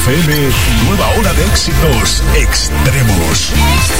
FM, nueva hora de éxitos extremos.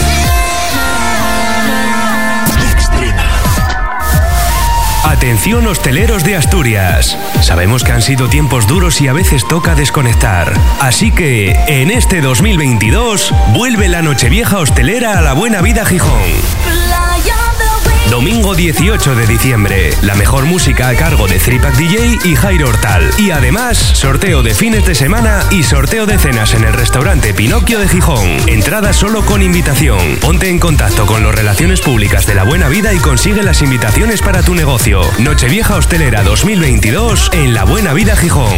Atención hosteleros de Asturias. Sabemos que han sido tiempos duros y a veces toca desconectar. Así que, en este 2022, vuelve la Nochevieja hostelera a La Buena Vida Gijón. Domingo 18 de diciembre. La mejor música a cargo de Threepack DJ y Jairo Hortal. Y además, sorteo de fines de semana y sorteo de cenas en el restaurante Pinocchio de Gijón. Entrada solo con invitación. Ponte en contacto con las relaciones públicas de La Buena Vida y consigue las invitaciones para tu negocio. Nochevieja hostelera 2022 en La Buena Vida Gijón.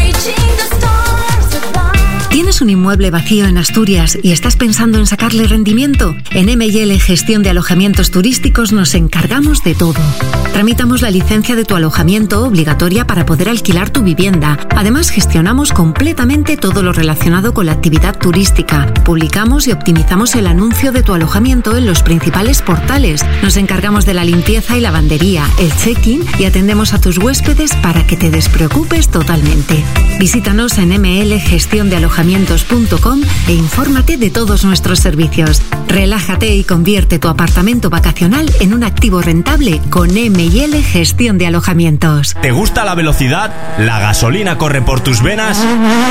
¿Tienes un inmueble vacío en Asturias y estás pensando en sacarle rendimiento? En M&L Gestión de Alojamientos Turísticos nos encargamos de todo. Tramitamos la licencia de tu alojamiento obligatoria para poder alquilar tu vivienda. Además, gestionamos completamente todo lo relacionado con la actividad turística. Publicamos y optimizamos el anuncio de tu alojamiento en los principales portales. Nos encargamos de la limpieza y lavandería, el check-in y atendemos a tus huéspedes para que te despreocupes totalmente. Visítanos en mlgestiondealojamientos.com e infórmate de todos nuestros servicios. Relájate y convierte tu apartamento vacacional en un activo rentable con M&L Gestión de Alojamientos. ¿Te gusta la velocidad? ¿La gasolina corre por tus venas?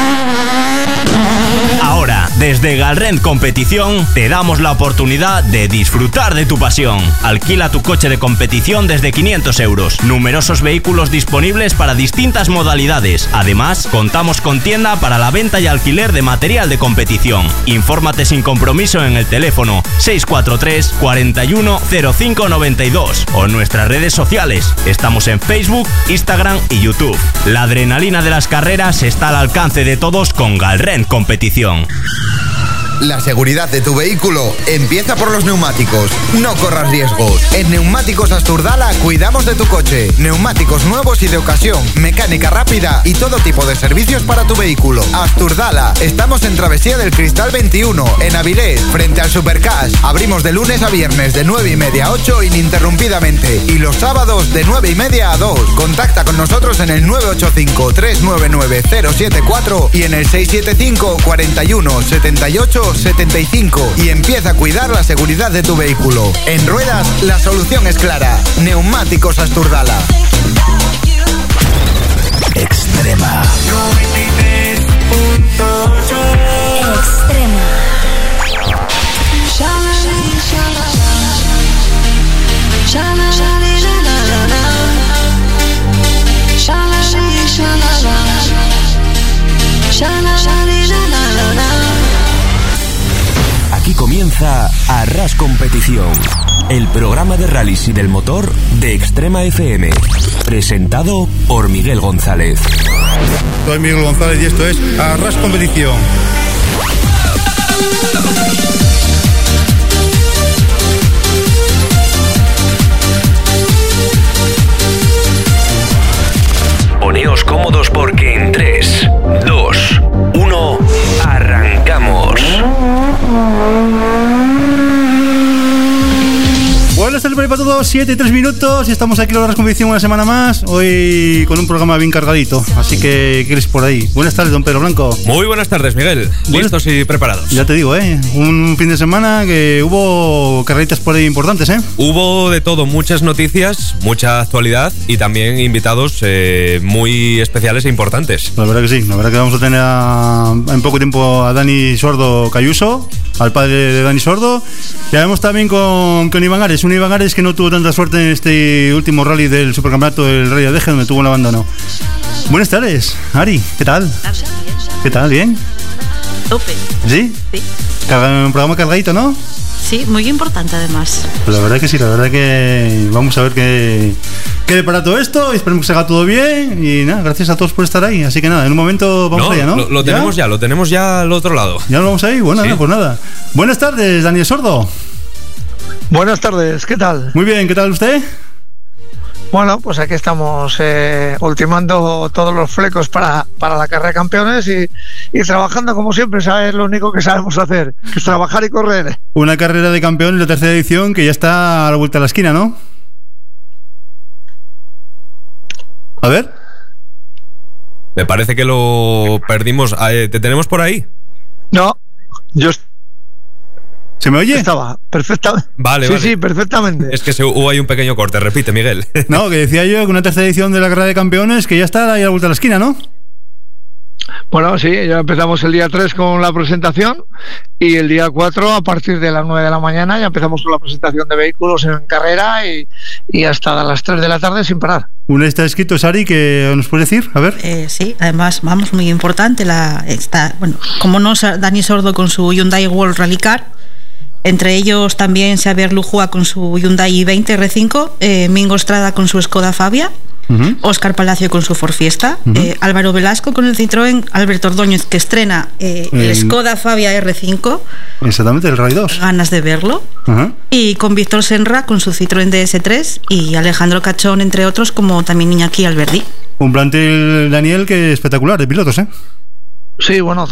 Ahora, desde Galrend Competición, te damos la oportunidad de disfrutar de tu pasión. Alquila tu coche de competición desde 500 euros. Numerosos vehículos disponibles para distintas modalidades. Además, contamos con tienda para la venta y alquiler de material de competición. Infórmate sin compromiso en el teléfono 643 41 05 92 o en nuestras redes sociales. Estamos en Facebook, Instagram y YouTube. La adrenalina de las carreras está al alcance de todos con Galrend Competición. La seguridad de tu vehículo empieza por los neumáticos. No corras riesgos. En Neumáticos Asturdala cuidamos de tu coche. Neumáticos nuevos y de ocasión, mecánica rápida y todo tipo de servicios para tu vehículo. Asturdala. Estamos en Travesía del Cristal 21, en Avilés, frente al Supercash. Abrimos de lunes a viernes de 9:30 a 8 ininterrumpidamente. Y los sábados de 9:30 a 2. Contacta con nosotros en el 985-399-074 y en el 675 41 78 75 y empieza a cuidar la seguridad de tu vehículo. En ruedas, la solución es clara. Neumáticos Asturdala. Extrema. Extrema. Aquí comienza Arras Competición, el programa de rallies y del motor de Extrema FM, presentado por Miguel González. Soy Miguel González y esto es Arras Competición. Poneos cómodos porque en 3, 2, 1, arrancamos. Buenas tardes para todos, 7:03 y estamos aquí en la Competición una semana más. Hoy con un programa bien cargadito, así que ¿qué quieres por ahí? Buenas tardes, don Pedro Blanco. Muy buenas tardes, Miguel. Listos y preparados. Ya te digo, un fin de semana que hubo carreritas por ahí importantes, Hubo de todo, muchas noticias, mucha actualidad y también invitados muy especiales e importantes. La verdad que sí, la verdad que vamos a tener en poco tiempo a Dani Sordo Cayuso, al padre de Dani Sordo. Ya vemos también con Iván Ares, un Iván Ares que no tuvo tanta suerte en este último rally del supercampeonato del Rally Adeje, donde tuvo un abandono. Buenas tardes, Ari, ¿qué tal? ¿Qué tal? ¿Bien? Tope. ¿Sí? Sí. Un programa cargadito, ¿no? Sí, muy importante además. Pues la verdad que sí, la verdad que vamos a ver qué depara todo esto, y esperemos que se haga todo bien y nada, gracias a todos por estar ahí, así que nada, en un momento vamos allá, ¿no? Lo tenemos ya, lo tenemos ya al otro lado. ¿Ya lo vamos ahí? Bueno, sí. Pues nada. Buenas tardes, Daniel Sordo. Buenas tardes, ¿qué tal? Muy bien, ¿qué tal usted? Bueno, pues aquí estamos ultimando todos los flecos para la carrera de campeones y trabajando como siempre, ¿sabes? Lo único que sabemos hacer, que es trabajar y correr. Una carrera de campeones, la tercera edición, que ya está a la vuelta de la esquina, ¿no? A ver. Me parece que lo perdimos. ¿Te tenemos por ahí? No, yo ¿se me oye? estaba perfectamente. Vale, vale. Sí, perfectamente. Es que hubo ahí un pequeño corte. Repite, Miguel. No, que decía yo que una tercera edición de la Carrera de Campeones que ya está ahí a la vuelta de la esquina, ¿no? Bueno, sí, ya empezamos el día 3 con la presentación y el día 4 a partir de las 9 de la mañana ya empezamos con la presentación de vehículos en carrera y hasta las 3 de la tarde sin parar. Un está escrito, Sari, que nos puede decir, a ver. Sí, además, vamos, muy importante, como no, Dani Sordo con su Hyundai World Rally Car, entre ellos también Xavier Lujua con su Hyundai i20 R5, Mingo Estrada con su Skoda Fabia, Óscar Palacio con su Ford Fiesta, Álvaro Velasco con el Citroën, Alberto Ordóñez que estrena el Skoda Fabia R5. Exactamente, el Rally 2. Ganas de verlo. Y con Víctor Senra con su Citroën DS3 y Alejandro Cachón, entre otros, como también Iñaki Alberdi. Un plantel, Daniel, que espectacular de pilotos, ¿eh? Sí, bueno,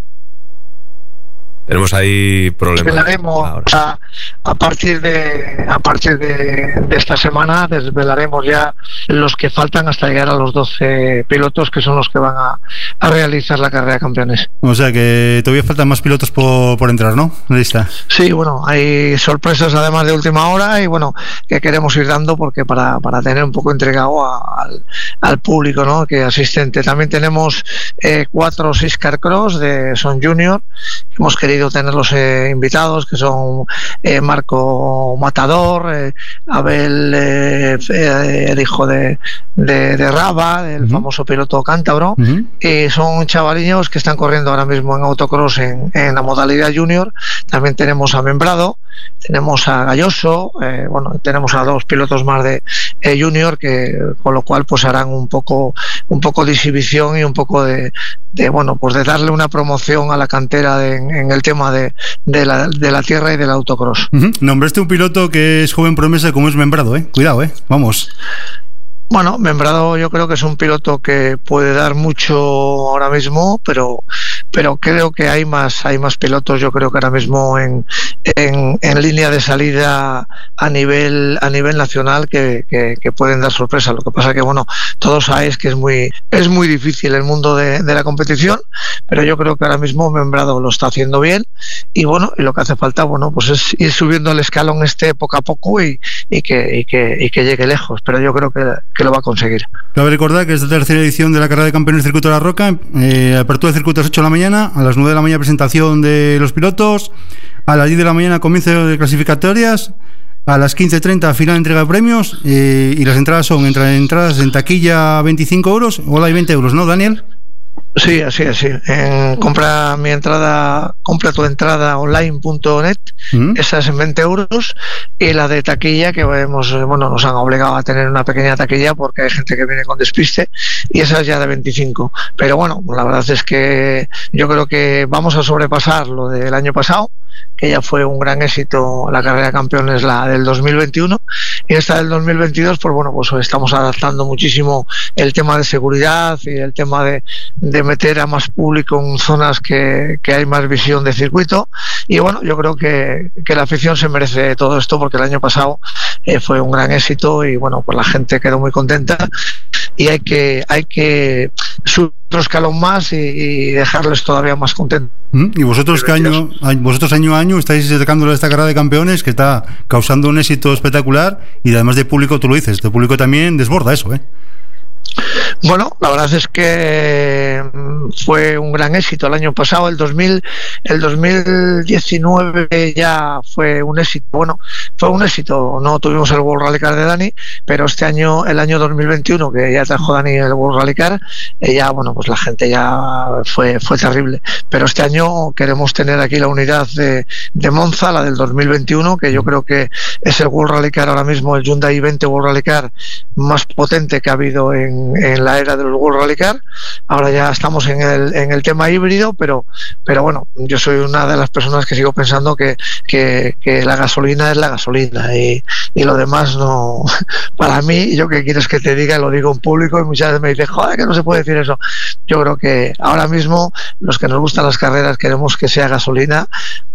Tenemos ahí problemas. Desvelaremos a partir de esta semana, desvelaremos ya los que faltan hasta llegar a los 12 pilotos que son los que van a realizar la Carrera de Campeones. O sea que todavía faltan más pilotos por entrar, ¿no? Lista. Sí, bueno, hay sorpresas además de última hora y bueno, que queremos ir dando porque para tener un poco entregado al público, ¿no?, que asistente. También tenemos 4 o 6 Carcross son Junior, hemos querido tenerlos invitados, que son Marco Matador, Abel, el hijo de Raba, del famoso piloto cántabro, y son chavaliños que están corriendo ahora mismo en autocross en la modalidad junior. También tenemos a Membrado, tenemos a Galloso, tenemos a 2 pilotos más de junior, que con lo cual pues harán un poco de exhibición y un poco de darle una promoción a la cantera en el tema de la tierra y del autocross. Nombraste un piloto que es joven promesa como es Membrado, cuidado, vamos. Bueno, Membrado yo creo que es un piloto que puede dar mucho ahora mismo, pero creo que hay más pilotos, yo creo que ahora mismo en línea de salida a nivel nacional que pueden dar sorpresa. Lo que pasa que todos sabéis que es muy difícil el mundo de la competición, pero yo creo que ahora mismo Membrado lo está haciendo bien y lo que hace falta pues es ir subiendo el escalón poco a poco y que llegue lejos, pero yo creo que lo va a conseguir. Cabe recordar que esta tercera edición de la Carrera de Campeones del Circuito de la Roca, apertura del circuito a las 8 de la mañana, a las 9 de la mañana presentación de los pilotos, a las 10 de la mañana comienzo de clasificatorias, a las 15:30 final de entrega de premios, y las entradas son entradas en taquilla 25 euros o hay 20 euros, ¿no, Daniel? Sí, así. Compra tu entrada online.net, esa es en 20 euros, y la de taquilla, que nos han obligado a tener una pequeña taquilla porque hay gente que viene con despiste, y esa es ya de 25. Pero la verdad es que yo creo que vamos a sobrepasar lo del año pasado, que ya fue un gran éxito la Carrera de Campeones, la del 2021, y esta del 2022 pues estamos adaptando muchísimo el tema de seguridad y el tema de meter a más público en zonas que hay más visión de circuito, y yo creo que la afición se merece todo esto porque el año pasado fue un gran éxito y pues la gente quedó muy contenta y hay que subir otro escalón más y dejarles todavía más contentos. ¿Y vosotros año a año estáis sacándole esta Carrera de Campeones que está causando un éxito espectacular y además de público, tú lo dices, de público también desborda eso, Bueno, la verdad es que fue un gran éxito el año pasado. El 2019 ya fue un éxito. Fue un éxito. No tuvimos el World Rally Car de Dani, pero el año 2021, que ya trajo Dani el World Rally Car, pues la gente ya fue terrible. Pero este año queremos tener aquí la unidad de Monza, la del 2021, que yo creo que es el World Rally Car ahora mismo, el Hyundai i20 World Rally Car más potente que ha habido en la era del World Rally Car. Ahora ya estamos en el tema híbrido, pero yo soy una de las personas que sigo pensando que la gasolina es la gasolina y lo demás no. Para mí, yo que quieres que te diga, lo digo en público y muchas veces me dicen, joder, que no se puede decir eso. Yo creo que ahora mismo los que nos gustan las carreras queremos que sea gasolina,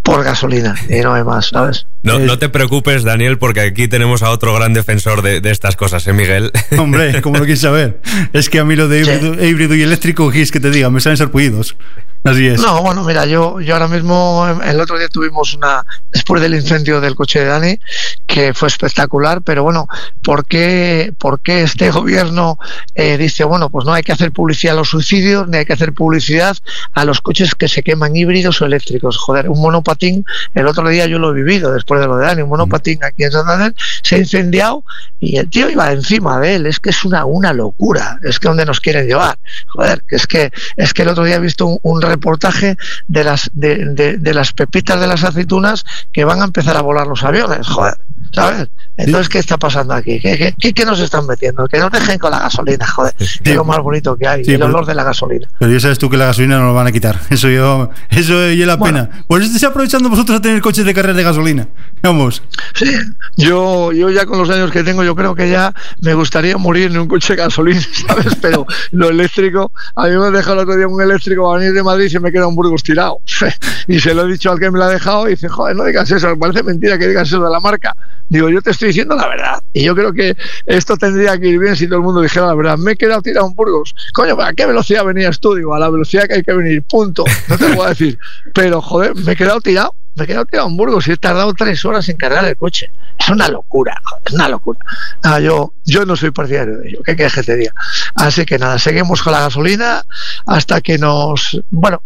por gasolina y no hay más, ¿sabes? No te preocupes, Daniel, porque aquí tenemos a otro gran defensor de estas cosas, Miguel. Hombre, como lo quieres saber. Es que a mí lo de híbrido y eléctrico, ¿qué es que te diga? Me salen sarpullidos. Así es. No, bueno, mira, yo ahora mismo, el otro día tuvimos después del incendio del coche de Dani, que fue espectacular, pero bueno, ¿por qué este gobierno dice, bueno, pues no hay que hacer publicidad a los suicidios, ni hay que hacer publicidad a los coches que se queman híbridos o eléctricos? Joder, un monopatín, el otro día yo lo he vivido, después de lo de Dani, un monopatín aquí en Santander, se ha incendiado y el tío iba encima de él. Es que es una locura, es que donde nos quieren llevar. Joder, que es que el otro día he visto un reportaje de las pepitas de las aceitunas que van a empezar a volar los aviones, joder, ¿sabes? Entonces, ¿qué está pasando aquí? ¿Qué nos están metiendo? Que nos dejen con la gasolina, joder, que es lo más bonito que hay, el olor de la gasolina. Pero ya sabes tú que la gasolina no lo van a quitar, eso es la pena. Pues estáis aprovechando vosotros a tener coches de carrera de gasolina, vamos. Sí, yo ya con los años que tengo, yo creo que ya me gustaría morir en un coche de gasolina, ¿sabes? Pero lo eléctrico, a mí me dejó el otro día un eléctrico a venir de Madrid y se me queda un Burgos tirado. Y se lo he dicho al que me lo ha dejado y dice, joder, no digas eso, me parece mentira que digas eso de la marca. Digo, yo te estoy diciendo la verdad. Y yo creo que esto tendría que ir bien si todo el mundo dijera la verdad. Me he quedado tirado en Burgos. Coño, ¿a qué velocidad venías tú? Digo, a la velocidad que hay que venir, punto. No te lo voy a decir. Pero, joder, me he quedado tirado en Burgos y he tardado 3 horas en cargar el coche. Es una locura, joder, es una locura. No, yo no soy partidario de ello, ¿qué quieres que te diga? Así que nada, seguimos con la gasolina hasta que nos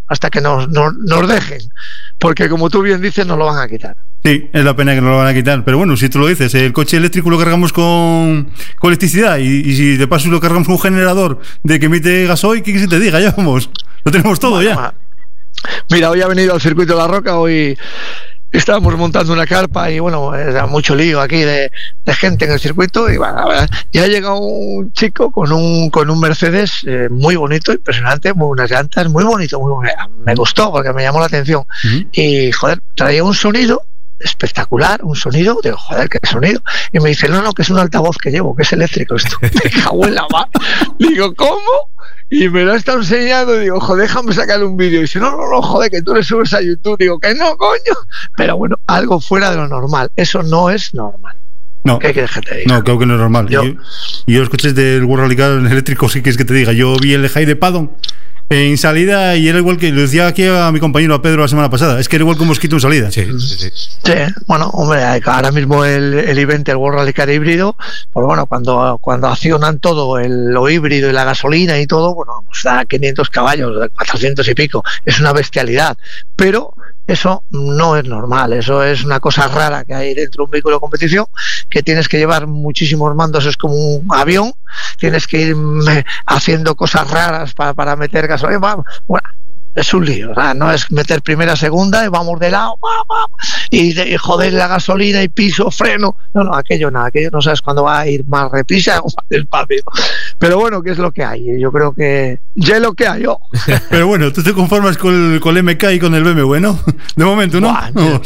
dejen, porque como tú bien dices, nos lo van a quitar. Sí, es la pena que no lo van a quitar, pero bueno, si tú lo dices, el coche eléctrico lo cargamos con electricidad y si de paso lo cargamos con un generador de que emite gasoil, ¿qué se te diga? Ya vamos, lo tenemos todo ya. Mira, hoy ha venido al circuito de la Roca, hoy estábamos montando una carpa y bueno, era mucho lío aquí de gente en el circuito y bueno, ya ha llegado un chico con un Mercedes muy bonito, impresionante, muy unas llantas, muy bonito, me gustó porque me llamó la atención. Y joder, traía un sonido espectacular, un sonido, digo, joder, qué sonido, y me dice, no, que es un altavoz que llevo, que es eléctrico esto. Me cago en la mano. Digo, ¿cómo? Y me lo está enseñando y digo, joder, déjame sacarle un vídeo. Y dice, no, joder, que tú le subes a YouTube. Digo, que no, coño. Pero bueno, algo fuera de lo normal. Eso no es normal. No, ¿qué quieres que te diga? No, creo que no es normal. Y los coches del World Rally Car eléctricos, ¿qué quieres que te diga? Yo vi el High de Paddon en salida y era igual que lo decía aquí a mi compañero, a Pedro, la semana pasada. Es que era igual que un mosquito en salida. Sí, bueno, hombre, ahora mismo el event, el World Rally Car híbrido, pues bueno, cuando accionan todo, lo híbrido y la gasolina y todo, bueno, pues da 500 caballos, 400 y pico. Es una bestialidad. Pero eso no es normal, eso es una cosa rara que hay dentro de un vehículo de competición, que tienes que llevar muchísimos mandos, es como un avión, tienes que ir haciendo cosas raras para meter gasolina. Bueno, es un lío, ¿verdad? No es meter primera, segunda y vamos de lado y joder la gasolina y piso, freno. No, aquello no sabes cuándo va a ir más reprisa o más despacio. Pero bueno, ¿qué es lo que hay? Yo creo que ya es lo que hay. Pero bueno, tú te conformas con el MK y con el BMW, ¿no? De momento, ¿no?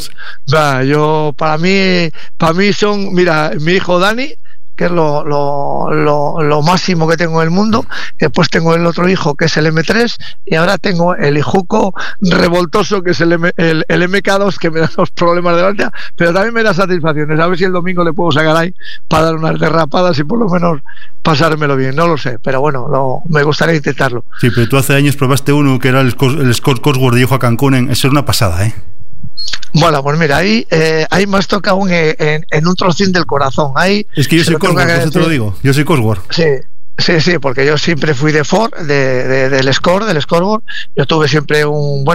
Yo para mí son, mira, mi hijo Dani, que es lo máximo que tengo en el mundo. Después tengo el otro hijo, que es el M3, y ahora tengo el hijuco revoltoso, que es el MK2, que me da los problemas de la, pero también me da satisfacciones. A ver si el domingo le puedo sacar ahí para dar unas derrapadas y por lo menos pasármelo bien, no lo sé, pero bueno, me gustaría intentarlo. Sí, pero tú hace años probaste uno que era el Scott Cosworth de Hijo a Cancún, eso es una pasada, ¿eh? Bueno, pues mira, ahí me has tocado en un trocín del corazón. Ahí es que yo soy Cosworth, eso te lo digo. Yo soy Cosworth. Sí, porque yo siempre fui de Ford, del Scoreboard. Yo tuve siempre un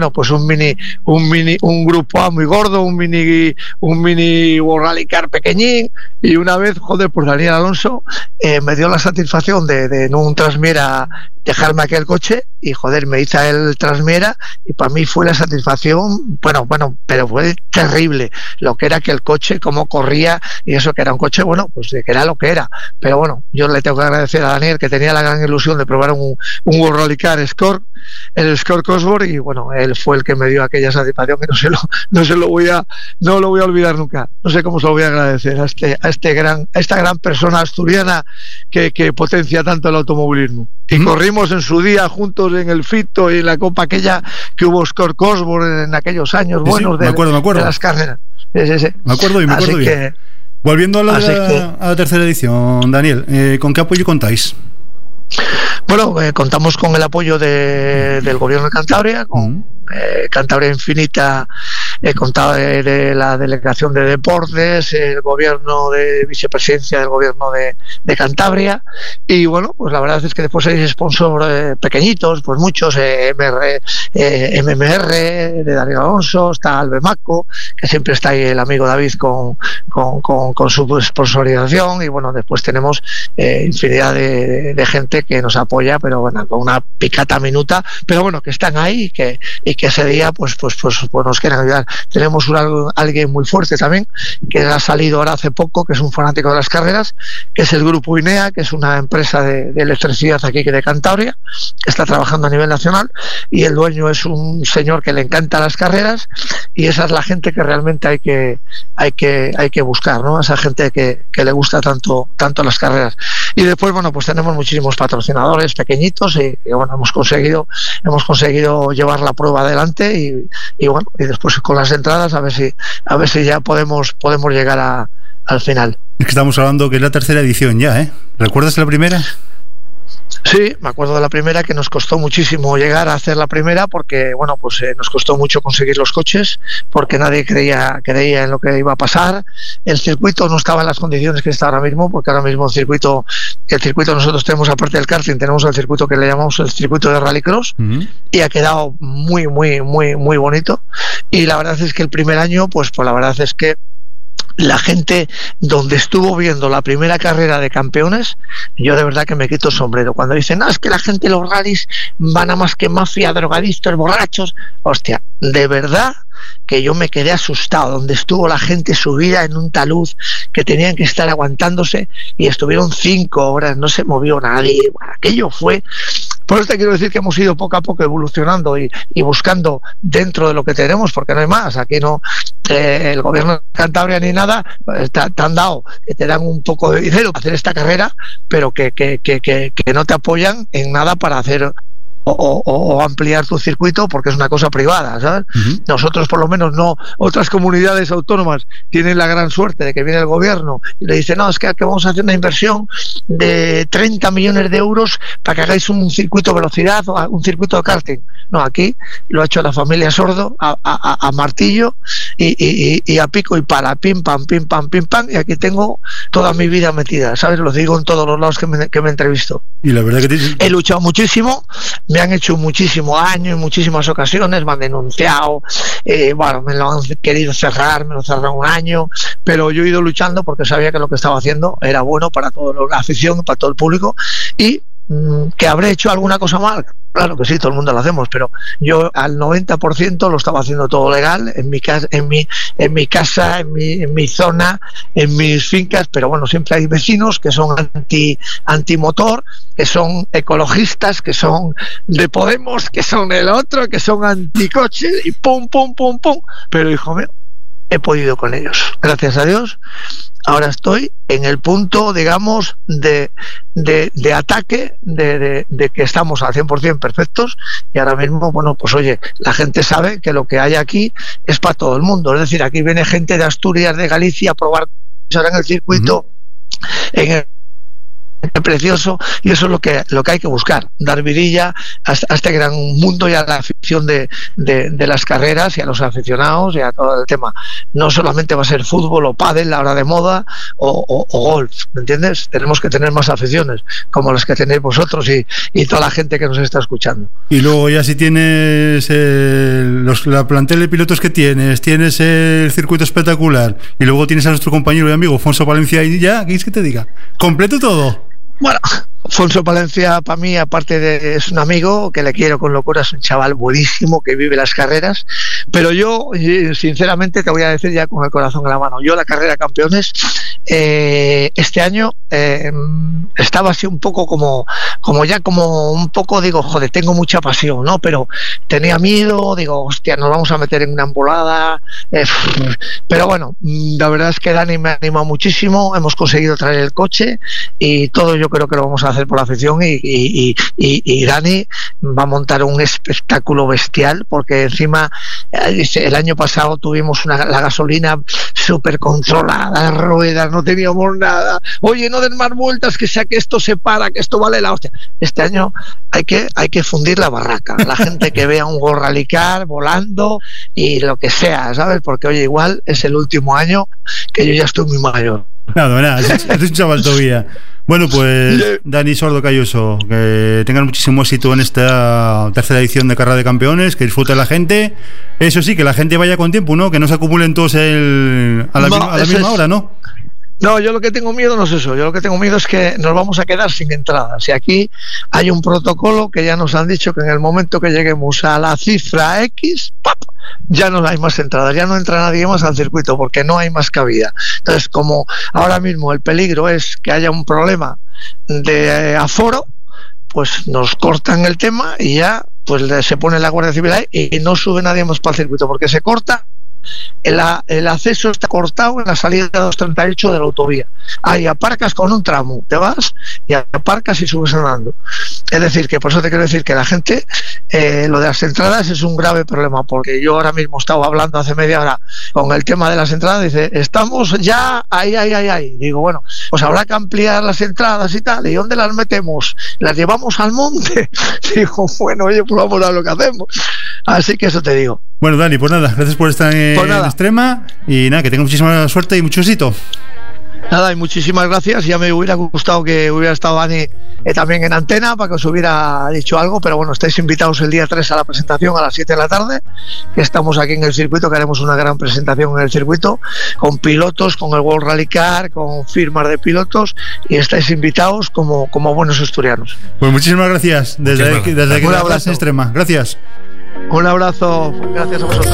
grupo A muy gordo, un mini World Rally Car pequeñín, y una vez, joder, pues Daniel Alonso me dio la satisfacción de en un Transmiera dejarme aquel coche y joder, me hizo el Transmiera y para mí fue la satisfacción, bueno, pero fue terrible lo que era que el coche, cómo corría y eso, que era un coche, bueno, pues que era lo que era. Pero bueno, yo le tengo que agradecer a Daniel, que tenía la gran ilusión de probar un World Rally Car Score, el Score Cosworth, y bueno, él fue el que me dio aquella satisfacción que no lo voy a olvidar nunca. No sé cómo se lo voy a agradecer a esta gran persona asturiana que potencia tanto el automovilismo. Y corrimos estuvimos en su día juntos en el Fito y la copa aquella que hubo Scott Cosworth en aquellos años buenos me acuerdo. de las carreras. Sí. Me acuerdo bien. Volviendo a la tercera edición, Daniel, ¿con qué apoyo contáis? Bueno, contamos con el apoyo del Gobierno de Cantabria, con Cantabria Infinita, contaba de la Delegación de Deportes, el Gobierno de Vicepresidencia del Gobierno de Cantabria, y bueno, pues la verdad es que después hay sponsors pequeñios, pues muchos, MMR de Daniel Alonso, está Albemaco, que siempre está ahí el amigo David con su sponsorización, y bueno, después tenemos infinidad de gente que nos apoya, pero bueno, con una picata minuta, pero bueno, que están ahí y que ese día pues nos quieren ayudar. Tenemos alguien muy fuerte también, que ha salido ahora hace poco, que es un fanático de las carreras, que es el Grupo INEA, que es una empresa de electricidad aquí de Cantabria, que está trabajando a nivel nacional, y el dueño es un señor que le encanta las carreras, y esa es la gente que realmente hay que buscar, ¿no? Esa gente que le gusta tanto las carreras. Y después, bueno, pues tenemos muchísimos patrocinadores pequeñitos y bueno, hemos conseguido llevar la prueba adelante y bueno, y después con las entradas a ver si ya podemos llegar al final. Es que estamos hablando que es la tercera edición ya, ¿eh? ¿Recuerdas la primera? Sí, me acuerdo de la primera, que nos costó muchísimo llegar a hacer la primera, porque bueno, pues nos costó mucho conseguir los coches, porque nadie creía en lo que iba a pasar. El circuito no estaba en las condiciones que está ahora mismo, porque ahora mismo el circuito nosotros tenemos, aparte del karting, tenemos el circuito que le llamamos el circuito de rallycross, y ha quedado muy bonito. Y la verdad es que el primer año, pues la verdad es que la gente donde estuvo viendo la primera carrera de campeones, yo de verdad que me quito el sombrero cuando dicen, es que la gente, los rallies van a más que mafia, drogadictos, borrachos. Hostia, de verdad que yo me quedé asustado, donde estuvo la gente subida en un talud que tenían que estar aguantándose, y estuvieron 5 horas, no se movió nadie. Bueno, aquello fue... Por eso te quiero decir que hemos ido poco a poco evolucionando y buscando dentro de lo que tenemos, porque no hay más. Aquí no, el gobierno de Cantabria ni nada, te han dado, que te dan un poco de dinero para hacer esta carrera, pero que no te apoyan en nada para hacer o ampliar tu circuito, porque es una cosa privada, ¿sabes? Nosotros por lo menos no. Otras comunidades autónomas tienen la gran suerte de que viene el gobierno y le dice, no, es que vamos a hacer una inversión de 30 millones de euros para que hagáis un circuito de velocidad o un circuito de karting. No, aquí lo ha hecho la familia Sordo a martillo y a pico y pala, pim pam, y aquí tengo toda mi vida metida, ¿sabes? Lo digo en todos los lados que me entrevisto. Y la verdad que he luchado muchísimo, me han hecho muchísimo daño en muchísimas ocasiones, me han denunciado, bueno, me lo han querido cerrar, me lo cerraron un año, pero yo he ido luchando porque sabía que lo que estaba haciendo era bueno para toda la afición, para todo el público, y que habré hecho alguna cosa mal. Claro que sí, todo el mundo lo hacemos, pero yo al 90% lo estaba haciendo todo legal, en mi casa, en mi zona, en mis fincas, pero bueno, siempre hay vecinos que son antimotor, que son ecologistas, que son de Podemos, que son el otro, que son anticoche, y pum, pero hijo mío, he podido con ellos, gracias a Dios. Ahora estoy en el punto, digamos, de ataque, de que estamos al 100% perfectos, y ahora mismo, bueno, pues oye, la gente sabe que lo que hay aquí es para todo el mundo. Es decir, aquí viene gente de Asturias, de Galicia, a probar ahora en el circuito, en el precioso, y eso es lo que hay que buscar, dar vidilla a este gran mundo y a la afición de las carreras y a los aficionados y a todo el tema. No solamente va a ser fútbol o pádel ahora de moda o golf, ¿me entiendes? Tenemos que tener más aficiones como las que tenéis vosotros y toda la gente que nos está escuchando. Y luego ya si tienes la plantel de pilotos que tienes el circuito espectacular, y luego tienes a nuestro compañero y amigo Fonso Palencia, y ya, ¿qué quieres que te diga? Completo todo. Bueno, Fonso Palencia para mí, aparte de es un amigo que le quiero con locura, es un chaval buenísimo que vive las carreras, pero yo sinceramente te voy a decir ya con el corazón en la mano, yo la carrera campeones este año estaba así un poco como un poco, digo, joder, tengo mucha pasión, ¿no? Pero tenía miedo, digo, hostia, nos vamos a meter en una embolada, pero bueno, la verdad es que Dani me anima muchísimo, hemos conseguido traer el coche y todo yo creo que lo vamos a hacer por la afición y Dani va a montar un espectáculo bestial, porque encima el año pasado tuvimos la gasolina súper controlada, ruedas, no teníamos nada, oye, no den más vueltas, que sea que esto se para, que esto vale la hostia. Este año hay que fundir la barraca, la gente que vea un World Rally Car volando y lo que sea, ¿sabes? Porque oye, igual es el último año que yo ya estoy muy mayor. Nada, es un chaval todavía. Bueno, pues Dani Sordo Cayuso, que tengan muchísimo éxito en esta tercera edición de Carrera de Campeones, que disfrute la gente. Eso sí, que la gente vaya con tiempo, ¿no? Que no se acumulen todos a la misma hora, ¿no? No, yo lo que tengo miedo no es eso, yo lo que tengo miedo es que nos vamos a quedar sin entradas. Y aquí hay un protocolo que ya nos han dicho que en el momento que lleguemos a la cifra X, ¡pap!, ya no hay más entradas, ya no entra nadie más al circuito porque no hay más cabida. Entonces, como ahora mismo el peligro es que haya un problema de aforo, pues nos cortan el tema y ya pues se pone la Guardia Civil ahí y no sube nadie más para el circuito porque se corta. El acceso está cortado en la salida de 238 de la autovía. Ahí aparcas con un tramo, te vas y aparcas y subes andando. Es decir, que por eso te quiero decir que la gente, lo de las entradas es un grave problema, porque yo ahora mismo estaba hablando hace media hora con el tema de las entradas, dice, estamos ya ahí. Digo, bueno, pues habrá que ampliar las entradas y tal, ¿y dónde las metemos? ¿Las llevamos al monte? Digo, bueno, oye, pues vamos a ver lo que hacemos. Así que eso te digo. Bueno, Dani, pues nada, gracias por estar en Extrema y nada, que tenga muchísima suerte y mucho éxito. Nada, y muchísimas gracias. Ya me hubiera gustado que hubiera estado Dani también en antena para que os hubiera dicho algo, pero bueno, estáis invitados el día 3 a la presentación a las 7 de la tarde, que estamos aquí en el circuito, que haremos una gran presentación en el circuito con pilotos, con el World Rally Car, con firmas de pilotos, y estáis invitados como buenos asturianos. Pues muchísimas gracias desde que estás en Extrema. Gracias. Un abrazo, gracias a vosotros.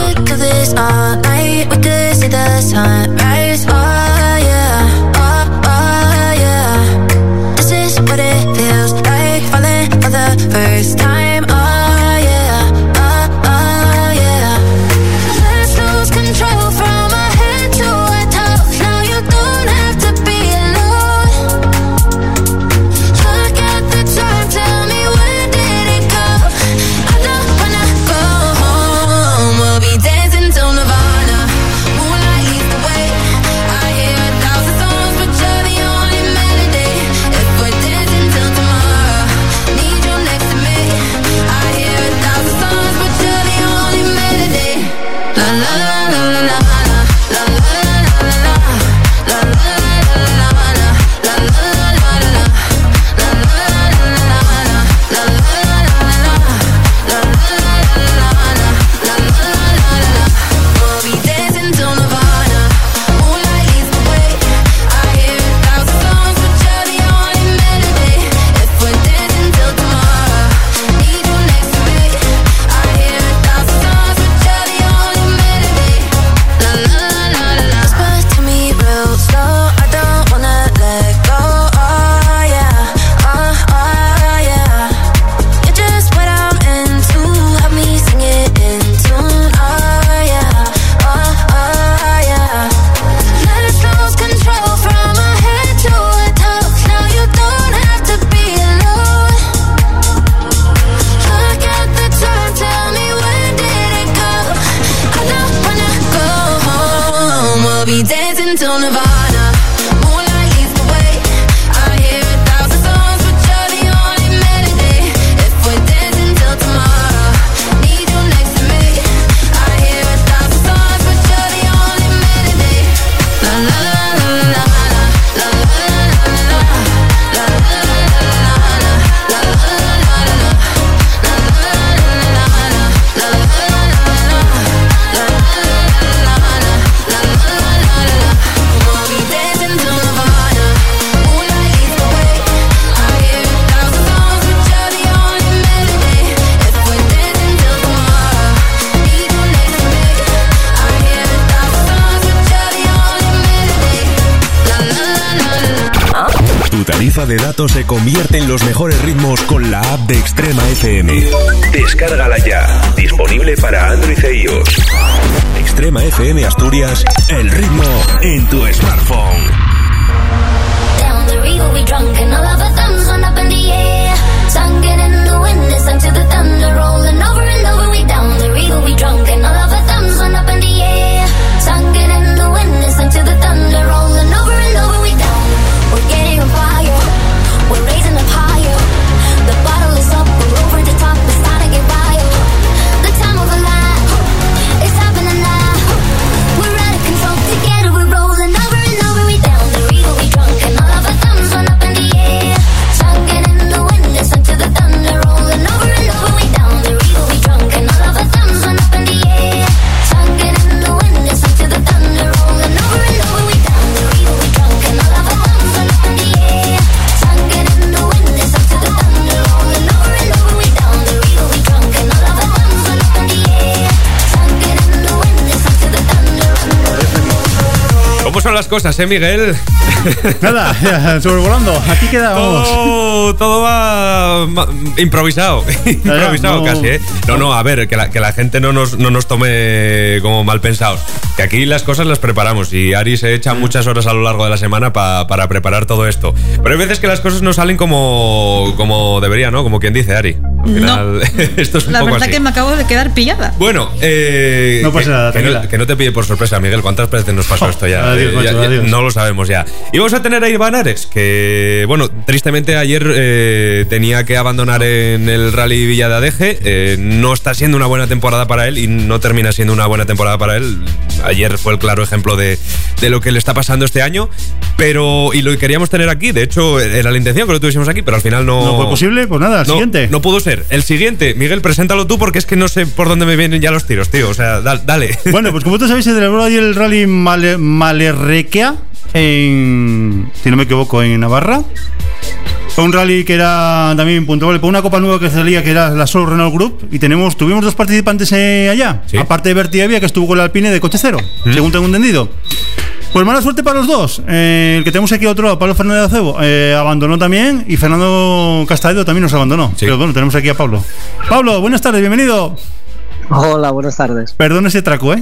We'll be dancing till Nirvana. Moonlight leads the way. tarifa de datos se convierte en los mejores ritmos con la app de Extrema FM. Descárgala ya. Disponible para Android e iOS. Extrema FM Asturias, el ritmo en tu smartphone. Down the river we drunk and all of our thumbs went up in the air. Singing in the wind, listen to the thunder rolling over and over. We down the river we drunk and all of our thumbs went up in the air. Singing in the wind, listen to the thunder rolling over and over. We down, we're getting on fire, we're raising up higher. The bottle is up, we're over the top, it's starting to get wild. The time of a life, it's happening now. We're out of control, together we're rolling over and over. We down the river we drunk and all of our thumbs went up in the air. Singing in the wind, listen to the thunder rolling over and over. We down the river we drunk and all of our thumbs went up in the air. Singing in the wind, listen to the thunder rolling over and over. We down the river we drunk and all of our thumbs went up in the air. Singing in the wind, listen to the thunder rolling over and over. We down the river we drunk and all of our thumbs went up in the air. Singing in the wind, listen to the thunder rolling over. ¿Cómo son las cosas, Miguel? Nada, ya, sobrevolando. Aquí quedamos. Todo va improvisado. Improvisado no. casi, ¿eh? No, a ver, que la gente no nos tome como mal pensados. Que aquí las cosas las preparamos y Ari se echa muchas horas a lo largo de la semana para preparar todo esto. Pero hay veces que las cosas no salen como debería, ¿no? Como quien dice, Ari. Al final, esto es un la poco verdad así. que me acabo de quedar pillada. Bueno, no pasa nada, que no te pille por sorpresa, Miguel. ¿Cuántas veces nos pasó esto ya? Adiós, macho, adiós. No lo sabemos ya. Y vamos a tener a Iván Ares, que, bueno, tristemente ayer tenía que abandonar en el Rally Villa de Adeje. No está siendo una buena temporada para él y no termina siendo una buena temporada para él. Ayer fue el claro ejemplo de lo que le está pasando este año. Y lo queríamos tener aquí. De hecho, era la intención que lo tuviésemos aquí, pero al final no... ¿No fue posible? Pues nada, el siguiente. No pudo ser. El siguiente, Miguel, preséntalo tú porque es que no sé por dónde me vienen ya los tiros, tío. O sea, dale. Bueno, pues como todos sabéis, se celebró ayer el Rally Malerrequea si no me equivoco, en Navarra. Fue un rally que era también puntuable por una copa nueva que salía, que era la Solo Renault Group, y tuvimos dos participantes allá, ¿sí? Aparte de Berti Evia, que estuvo con el Alpine de coche cero, según tengo entendido. Pues mala suerte para los dos. El que tenemos aquí a otro lado, Pablo Fernández de Acebo, abandonó también, y Fernando Castaedo también nos abandonó. Sí. Pero bueno, tenemos aquí a Pablo. Pablo, buenas tardes, bienvenido. Hola, buenas tardes. Perdón ese traco,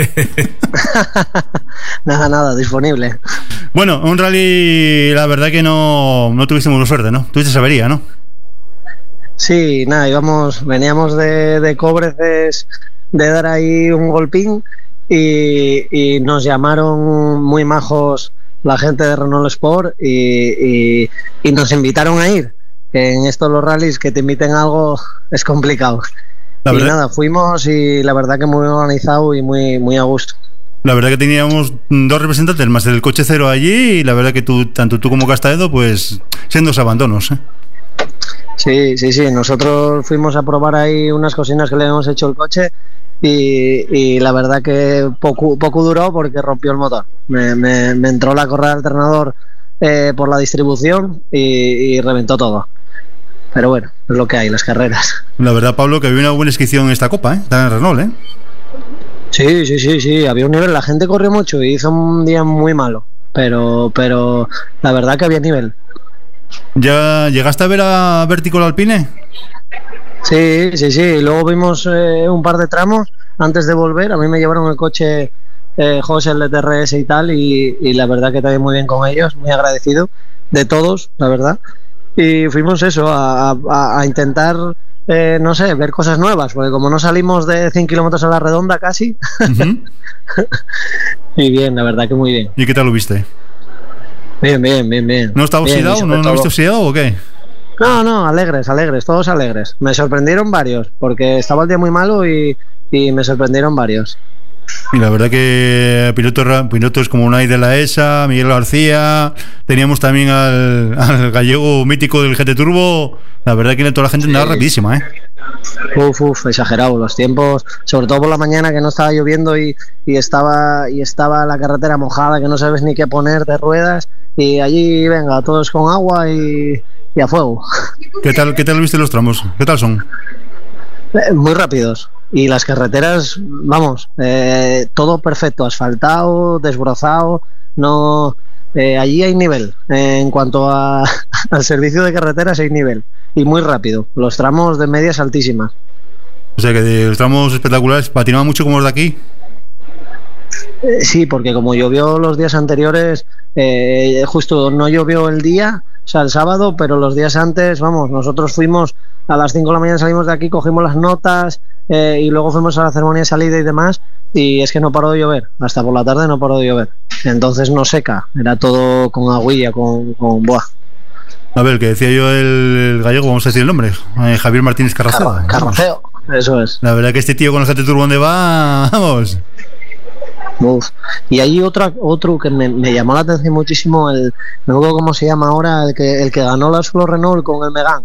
Nada, disponible. Bueno, un rally, la verdad que no tuviste mucha suerte, ¿no? Tuviste esa avería, ¿no? Sí, nada, veníamos de Cobreces, de dar ahí un golpín y nos llamaron muy majos la gente de Renault Sport y nos invitaron a ir. Que en estos los rallies que te inviten a algo es complicado. Y nada, fuimos y la verdad que muy organizado y muy a gusto. La verdad que teníamos dos representantes más del coche cero allí y la verdad que tanto tú como Castaedo, pues, sendos abandonos, Sí, nosotros fuimos a probar ahí unas cocinas que le habíamos hecho el coche y la verdad que poco duró porque rompió el motor. Me entró la correa de alternador por la distribución y reventó todo. Pero bueno, es lo que hay, las carreras. La verdad, Pablo, que había una buena inscripción en esta copa, está en Renault, Sí, había un nivel, la gente corrió mucho y hizo un día muy malo, pero la verdad que había nivel. ¿Ya llegaste a ver a Vertical Alpine? Sí, luego vimos un par de tramos antes de volver, a mí me llevaron el coche José, el de TRS y tal, y la verdad que también muy bien con ellos, muy agradecido de todos, la verdad. Y fuimos a intentar, no sé, ver cosas nuevas, porque como no salimos de 100 kilómetros a la redonda casi, y bien, la verdad que muy bien. ¿Y qué tal lo viste? Bien. ¿No está oxidado? ¿No viste oxidado o qué? No, alegres, todos alegres. Me sorprendieron varios, porque estaba el día muy malo y me sorprendieron varios. Y la verdad que pilotos como Unai de la ESA, Miguel García, teníamos también al gallego mítico del GT Turbo. La verdad que toda la gente andaba rapidísima, Exagerado los tiempos, sobre todo por la mañana que no estaba lloviendo y estaba la carretera mojada, que no sabes ni qué poner de ruedas, y allí venga, todos con agua y a fuego. ¿Qué tal viste los tramos? ¿Qué tal son? Muy rápidos. Y las carreteras, vamos, todo perfecto, asfaltado, desbrozado, no allí hay nivel. En cuanto al servicio de carreteras hay nivel. Y muy rápido. Los tramos de medias altísimas. O sea que de los tramos espectaculares, ¿patinaba mucho como los de aquí? Sí, porque como llovió los días anteriores, justo no llovió el día, o sea, el sábado, pero los días antes, vamos, nosotros fuimos a las 5 de la mañana, salimos de aquí, cogimos las notas y luego fuimos a la ceremonia de salida y demás, y es que no paró de llover, hasta por la tarde no paró de llover. Entonces no seca, era todo con agüilla, con buah. A ver, que decía yo el gallego, vamos a decir el nombre, Javier Martínez Carraceo. Carraceo, eso es. La verdad que este tío con el GT Turbo donde va, vamos. Uf. Y hay otro que me llamó la atención muchísimo, no me acuerdo cómo se llama ahora, el que ganó la Solo Renault con el Megane,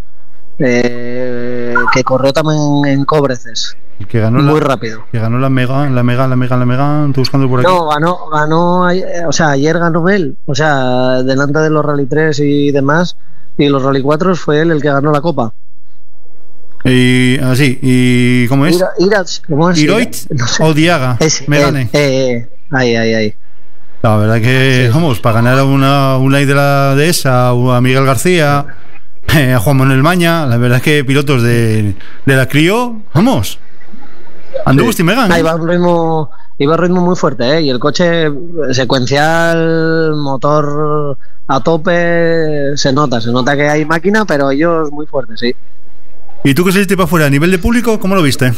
que corrió también en Cobreces. El que ganó muy rápido. Que ganó la Megane, estoy buscando por aquí. No, ganó, o sea, ayer ganó él, o sea, delante de los Rally 3 y demás, y los Rally 4 fue él el que ganó la Copa. Y así, ¿y cómo es? ¿Cómo es? Iroit no sé. O Diaga, Megane. Ahí. La verdad que, sí. Vamos, para ganar a una de la dehesa, o a Miguel García, a Juan Manuel Maña, la verdad es que pilotos de la Clio, vamos, anduvo este Megane. Iba a ritmo muy fuerte, y el coche secuencial, motor a tope, se nota que hay máquina, pero ellos muy fuertes, sí. ¿Y tú que saliste para afuera, a nivel de público, cómo lo viste?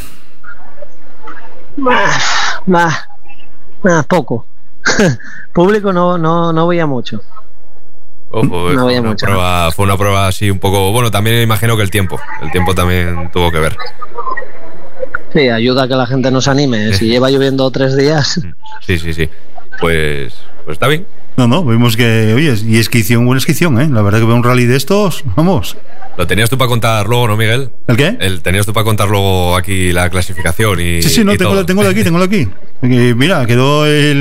Poco. Público no veía mucho. Ojo, no veía mucho. Fue una prueba así un poco... Bueno, también imagino que el tiempo también tuvo que ver. Sí, ayuda a que la gente nos anime. Si lleva lloviendo 3 días... Sí. Pues está bien. No, vimos que, oye, y esquición, buena esquición, La verdad que veo un rally de estos, vamos. Lo tenías tú para contar luego, ¿no, Miguel? ¿El qué? Tenías tú para contar luego aquí la clasificación y... Sí, no, tengo aquí. Mira, quedó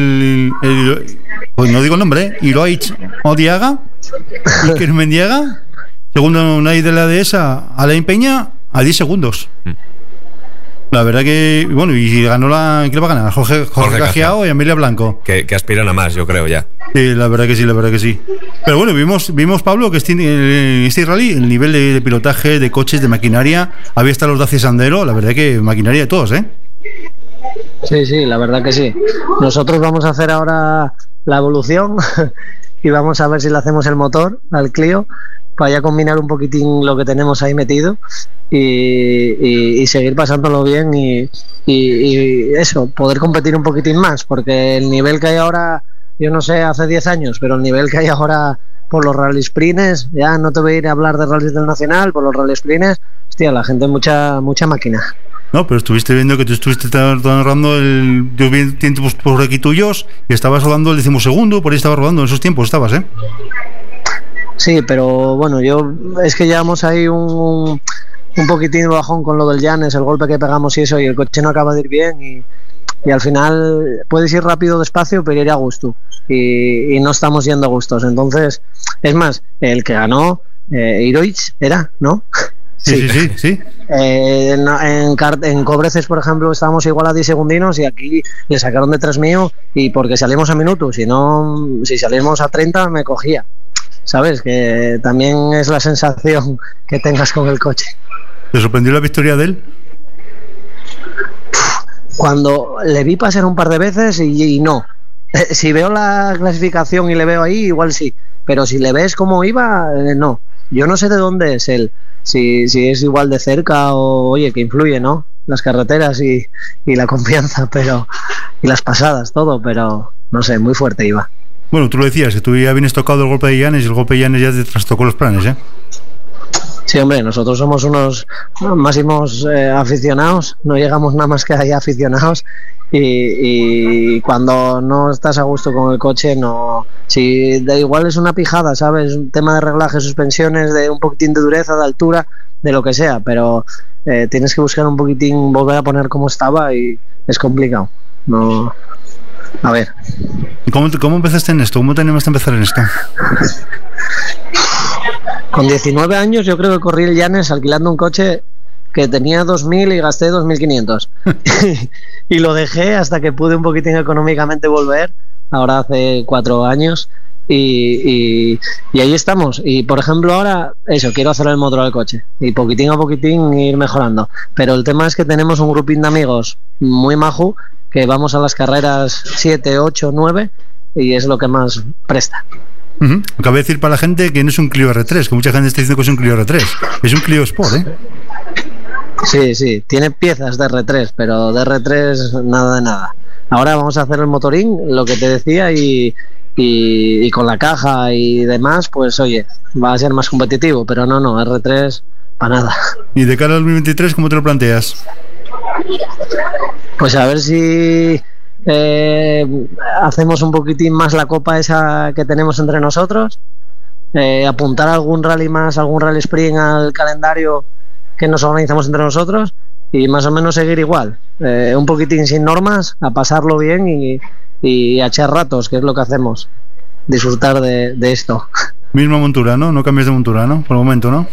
pues no digo el nombre, Iroit Odiaga, Iker Mendiaga, segundo Unai de la dehesa, Alain Peña, a 10 segundos. La verdad que, bueno, y ganó ¿quién le va a ganar? Jorge Cajiao y Amelia Blanco. Que aspiran a más, yo creo, ya. Sí, la verdad que sí. Pero bueno, vimos Pablo, que este rally, el nivel de pilotaje, de coches, de maquinaria, había hasta los Dacia Sandero, la verdad que maquinaria de todos, Sí, la verdad que sí. Nosotros vamos a hacer ahora la evolución y vamos a ver si le hacemos el motor al Clio para ya combinar un poquitín lo que tenemos ahí metido y seguir pasándolo bien y eso, poder competir un poquitín más, porque el nivel que hay ahora, yo no sé, hace 10 años, pero el nivel que hay ahora por los rally sprints, ya no te voy a ir a hablar de rallies del Nacional, por los rally sprints, hostia, la gente mucha máquina. No, pero estuviste viendo que tú estuviste rodando yo vi tiempos por aquí tuyos y estabas rodando el 12º, por ahí estabas rodando, en esos tiempos estabas, Sí, pero bueno, es que llevamos ahí un poquitín de bajón con lo del Llanes, el golpe que pegamos y eso, y el coche no acaba de ir bien y al final puedes ir rápido despacio, pero ir a gusto y no estamos yendo a gustos. Entonces, es más, el que ganó Iroich era, ¿no? Sí. En Cobreces, por ejemplo, estábamos igual a 10 segundinos y aquí le sacaron de 3 mío y porque salimos a minutos, si salimos a 30 me cogía. ¿Sabes? Que también es la sensación que tengas con el coche. ¿Te sorprendió la victoria de él? Cuando le vi pasar un par de veces y no. Si veo la clasificación y le veo ahí, igual sí. Pero si le ves cómo iba, no. Yo no sé de dónde es él. Si es igual de cerca o, oye, que influye, ¿no? Las carreteras y la confianza, y las pasadas, todo, pero no sé, muy fuerte iba. Bueno, tú lo decías, que tú ya vienes tocado el golpe de Llanes y el golpe de Llanes ya te trastocó los planes, Sí, hombre, nosotros somos unos máximos aficionados, no llegamos nada más que ahí aficionados y cuando no estás a gusto con el coche, no. Si da igual es una pijada, ¿sabes? Un tema de reglaje, suspensiones, de un poquitín de dureza, de altura, de lo que sea, pero tienes que buscar un poquitín, volver a poner como estaba y es complicado. No. A ver. ¿Cómo empezaste en esto? ¿Cómo te animaste a empezar en esto? Con 19 años yo creo que corrí el Llanes alquilando un coche que tenía 2.000 y gasté 2.500 y lo dejé hasta que pude un poquitín económicamente volver, ahora hace 4 años, y ahí estamos. Y por ejemplo ahora, eso, quiero hacer el motor del coche y poquitín a poquitín ir mejorando. Pero el tema es que tenemos un grupín de amigos muy majo que vamos a las carreras 7, 8, 9 y es lo que más presta. Acabo de decir para la gente que no es un Clio R3, que mucha gente está diciendo que es un Clio R3, es un Clio Sport, ¿eh? Sí, tiene piezas de R3, pero de R3 nada de nada. Ahora vamos a hacer el motorín, lo que te decía, y con la caja y demás, pues oye, va a ser más competitivo, pero no, R3 para nada. ¿Y de cara al 2023 cómo te lo planteas? Pues a ver si hacemos un poquitín más la copa esa que tenemos entre nosotros, apuntar algún rally más, algún rally sprint al calendario que nos organizamos entre nosotros y más o menos seguir igual, un poquitín sin normas, a pasarlo bien y a echar ratos, que es lo que hacemos, disfrutar de esto. Misma montura, ¿no? No cambies de montura, ¿no? Por el momento, ¿no?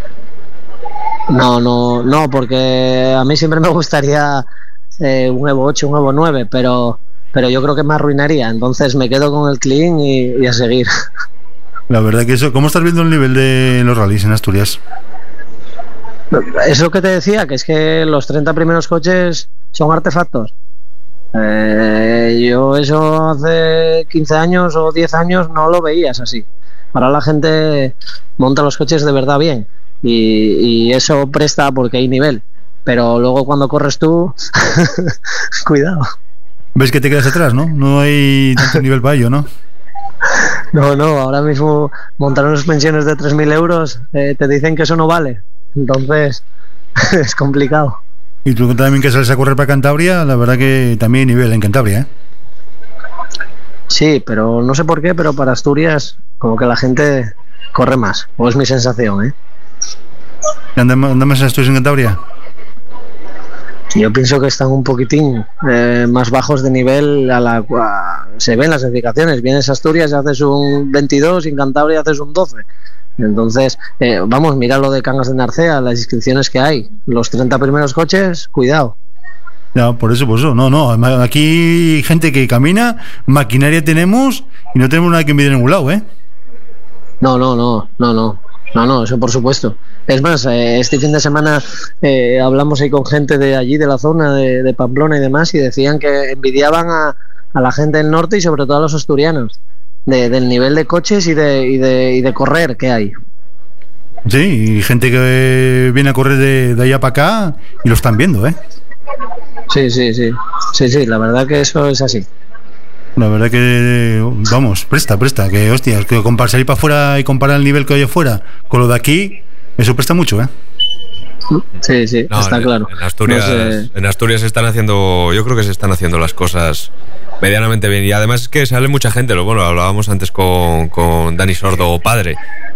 No, porque a mí siempre me gustaría un Evo 8, un Evo 9, pero yo creo que me arruinaría, entonces me quedo con el clean y a seguir. La verdad que eso, ¿cómo estás viendo el nivel de los rallies en Asturias? Es lo que te decía, que es que los 30 primeros coches son artefactos. Yo eso hace 15 años o 10 años no lo veías así. Ahora la gente monta los coches de verdad bien y eso presta porque hay nivel, pero luego cuando corres tú cuidado. ¿Ves que te quedas atrás, no? No hay tanto nivel para ello, ¿no? No, ahora mismo montar unas pensiones de 3.000 euros te dicen que eso no vale, entonces es complicado. Y tú también que sales a correr para Cantabria, la verdad que también hay nivel en Cantabria, ¿eh? Sí, pero no sé por qué, pero para Asturias como que la gente corre más, o es mi sensación, ¿eh? ¿Anda más Asturias en Cantabria? Yo pienso que están un poquitín más bajos de nivel se ven las edificaciones. Vienes a Asturias y haces un 22 y en Cantabria haces un 12. Entonces, mira lo de Cangas de Narcea, las inscripciones que hay. Los 30 primeros coches, cuidado. Ya, por eso. No. Aquí hay gente que camina, maquinaria tenemos y no tenemos nada que envidiar en ningún lado, ¿eh? No, eso por supuesto. Es más, este fin de semana hablamos ahí con gente de allí, de la zona de Pamplona y demás, y decían que envidiaban a la gente del norte y sobre todo a los asturianos del nivel de coches y de correr que hay. Sí, y gente que viene a correr de allá para acá y lo están viendo, ¿eh? Sí, la verdad que eso es así. La verdad que, vamos, presta, que hostias, que salir para afuera y comparar el nivel que hay afuera con lo de aquí, eso presta mucho, ¿eh? Sí, no, está claro. En Asturias se están haciendo, yo creo que se están haciendo las cosas medianamente bien, y además es que sale mucha gente, bueno, hablábamos antes con Dani Sordo padre,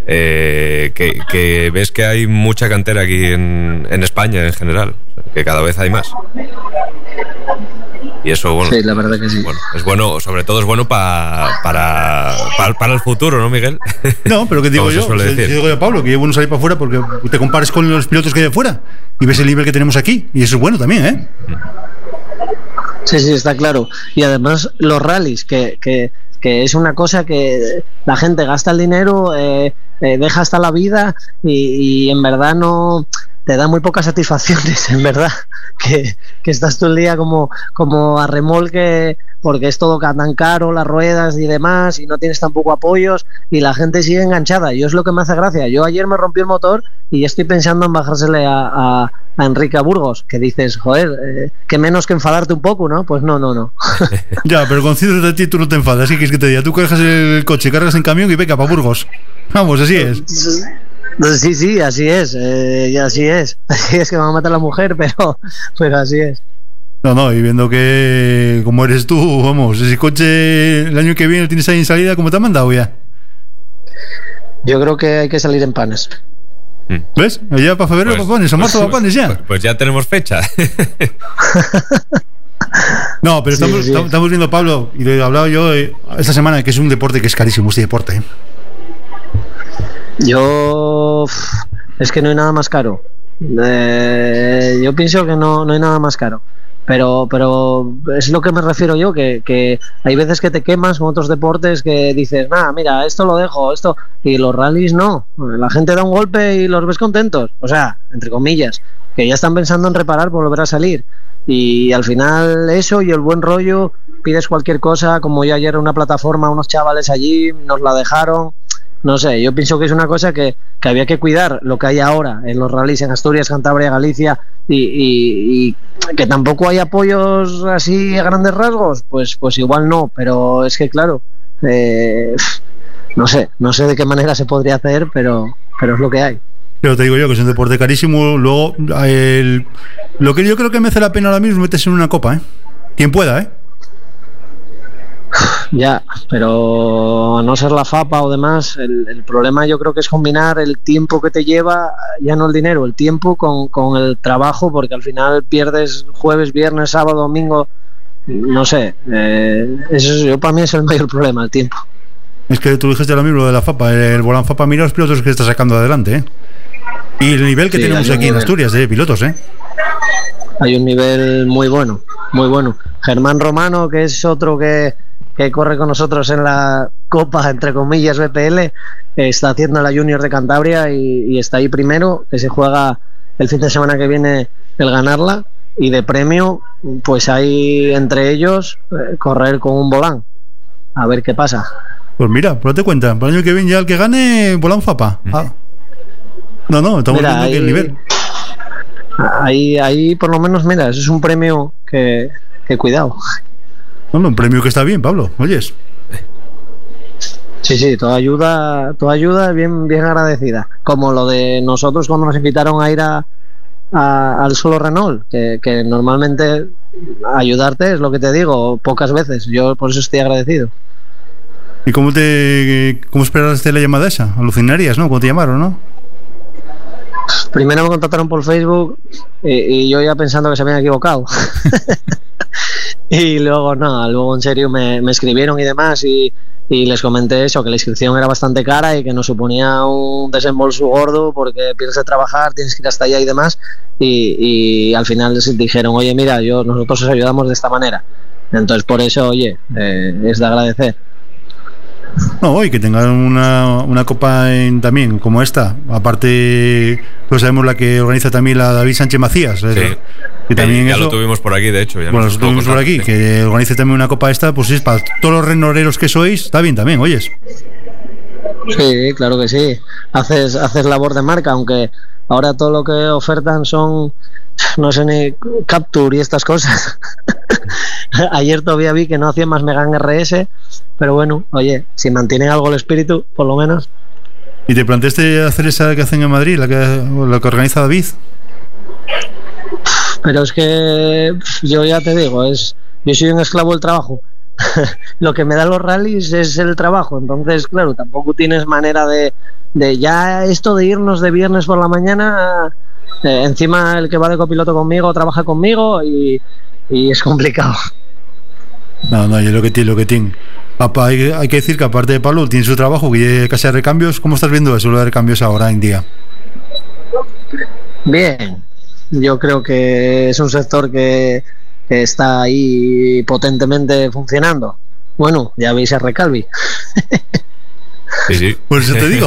que ves que hay mucha cantera aquí en España en general, que cada vez hay más. Y eso, bueno, sí, la verdad que sí. Bueno, es bueno, sobre todo es bueno para el futuro, ¿no, Miguel? No, pero que digo digo yo a Pablo, que es bueno salir para afuera porque te compares con los pilotos que hay de afuera y ves el nivel que tenemos aquí, y eso es bueno también, ¿eh? Sí, está claro. Y además los rallies, que es una cosa que la gente gasta el dinero, deja hasta la vida y en verdad no te da muy pocas satisfacciones, en verdad, que estás todo el día como a remolque porque es todo tan caro, las ruedas y demás, y no tienes tampoco apoyos y la gente sigue enganchada. Y es lo que me hace gracia. Yo ayer me rompí el motor y estoy pensando en bajársele a Enrique a Burgos, que dices, joder, que menos que enfadarte un poco, ¿no? Pues no. Ya, pero con cientos de ti tú no te enfadas. ¿Qué quieres que te diga? Tú cargas el coche, cargas en camión y venga para Burgos. Vamos, así es. Sí, así es. Así es que me va a matar la mujer, pero así es. No, y viendo que como eres tú, vamos, ese coche el año que viene lo tienes ahí en salida, ¿cómo te han mandado ya? Yo creo que hay que salir en panes. ¿Ves? Ya para febrero para panes, a marzo para panes ya. Pues ya tenemos fecha. No, pero estamos viendo, Pablo, y lo he hablado yo esta semana, que es un deporte que es carísimo, este deporte, ¿eh? Es que no hay nada más caro. Yo pienso que no hay nada más caro. Pero es lo que me refiero yo, que hay veces que te quemas con otros deportes que dices, mira, esto lo dejo, esto, y los rallies no, la gente da un golpe y los ves contentos, o sea, entre comillas, que ya están pensando en reparar por volver a salir, y al final eso y el buen rollo, pides cualquier cosa, como yo ayer en una plataforma, unos chavales allí nos la dejaron. No sé, yo pienso que es una cosa que había que cuidar lo que hay ahora en los rallies en Asturias, Cantabria, Galicia, y que tampoco hay apoyos así a grandes rasgos, pues igual no, pero es que claro, no sé de qué manera se podría hacer, pero es lo que hay. Pero te digo yo que es un deporte carísimo. Luego, lo que yo creo que merece la pena ahora mismo es meterse en una copa, quien pueda, Ya, pero a no ser la FAPA o demás, el problema yo creo que es combinar el tiempo que te lleva, ya no el dinero, el tiempo con el trabajo, porque al final pierdes jueves, viernes, sábado, domingo, no sé, eso para mí es el mayor problema, el tiempo. Es que tú dijiste lo mismo, lo de la FAPA, el Volán FAPA, mira los pilotos que está sacando adelante, y el nivel que tenemos aquí en Asturias de pilotos, Hay un nivel muy bueno, muy bueno. Germán Romano, que es otro que corre con nosotros en la Copa, entre comillas, BPL, está haciendo la Junior de Cantabria y está ahí primero, que se juega el fin de semana que viene el ganarla, y de premio, pues hay entre ellos correr con un Volán, a ver qué pasa. Pues mira, pues date cuenta, para el año que viene ya el que gane Volán FAPA. No, estamos viendo que el nivel. Ahí por lo menos, mira, eso es un premio que cuidado. Bueno, un premio que está bien, Pablo, oyes. Sí, toda ayuda bien agradecida. Como lo de nosotros cuando nos invitaron a ir al Solo Renault, que normalmente ayudarte es lo que te digo, pocas veces. Yo por eso estoy agradecido. ¿Y cómo esperaste la llamada esa? Alucinarías, ¿no? Cuando te llamaron, ¿no? Primero me contactaron por Facebook y yo ya pensando que se habían equivocado. Y luego en serio me escribieron y demás y les comenté eso, que la inscripción era bastante cara y que nos suponía un desembolso gordo porque pierdes de trabajar, tienes que ir hasta allá y demás, y al final les dijeron, oye, mira, nosotros os ayudamos de esta manera. Entonces por eso, oye, es de agradecer. No, y que tengan una copa también como esta, aparte pues sabemos la que organiza también la David Sánchez Macías, sí. Que también ya lo tuvimos por aquí, de hecho. Bueno, lo tuvimos por aquí, sí. Que organice también una copa esta, pues es para todos los renoreros que sois, está bien también, oyes. Sí, claro que sí, haces labor de marca, aunque ahora todo lo que ofertan son, no sé, ni Capture y estas cosas. Ayer todavía vi que no hacían más Megane RS, pero bueno, oye, si mantienen algo el espíritu, por lo menos. ¿Y te planteaste hacer esa que hacen en Madrid, la que organiza David? Pero es que yo ya te digo, yo soy un esclavo del trabajo. Lo que me dan los rallies es el trabajo, entonces claro, tampoco tienes manera de ya esto de irnos de viernes por la mañana, encima el que va de copiloto conmigo trabaja conmigo y es complicado. No, yo lo que tiene. Papá, hay que decir que aparte de Pablo tiene su trabajo, que casi hay recambios. ¿Cómo estás viendo eso, lo de recambios ahora en día? Bien, yo creo que es un sector que está ahí potentemente funcionando. Bueno, ya veis a Recalvi. Sí. Por eso te digo.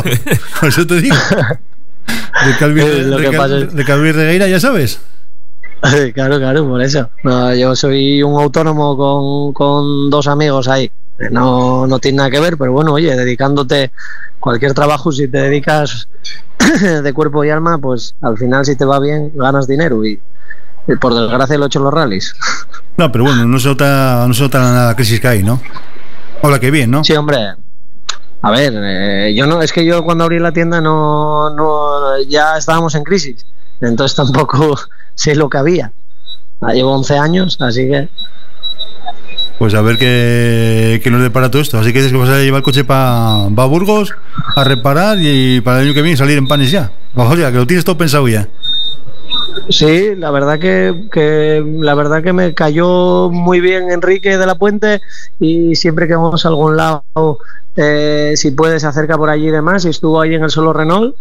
Recalvi Regueira, ya sabes. Claro, por eso. No, yo soy un autónomo con dos amigos ahí. No tiene nada que ver, pero bueno, oye, dedicándote cualquier trabajo, si te dedicas de cuerpo y alma, pues al final si te va bien ganas dinero y por desgracia lo he hecho en los rallies. No, pero bueno, no se nota la crisis que hay, ¿no? Hola, qué bien, ¿no? Sí, hombre. A ver, yo cuando abrí la tienda no ya estábamos en crisis, entonces tampoco sé lo que había. Llevo 11 años, así que pues a ver qué nos depara todo esto. Así que vas a llevar el coche para Burgos a reparar y para el año que viene salir en panes ya. Oye, que lo tienes todo pensado ya. Sí, la verdad que me cayó muy bien Enrique de la Puente, y siempre que vamos a algún lado, si puedes se acerca por allí y demás, y estuvo ahí en el Solo Renault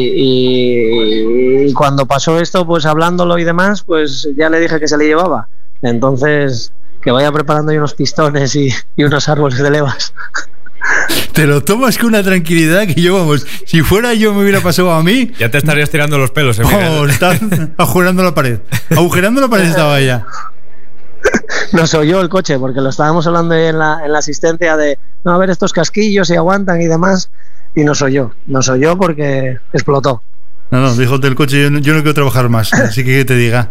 y cuando pasó esto, pues hablándolo y demás, pues ya le dije que se le llevaba, Entonces, que vaya preparando ahí unos pistones y unos árboles de levas. Te lo tomas con una tranquilidad que yo, vamos, si fuera yo me hubiera pasado a mí. Ya te estarías tirando los pelos, Miguel. Estás agujerando la pared. Agujerando la pared estaba ella. No soy yo el coche, porque lo estábamos hablando en la asistencia de, no, a ver estos casquillos si aguantan y demás, y no soy yo porque explotó. No, dijo el coche, yo no quiero trabajar más, así que te diga.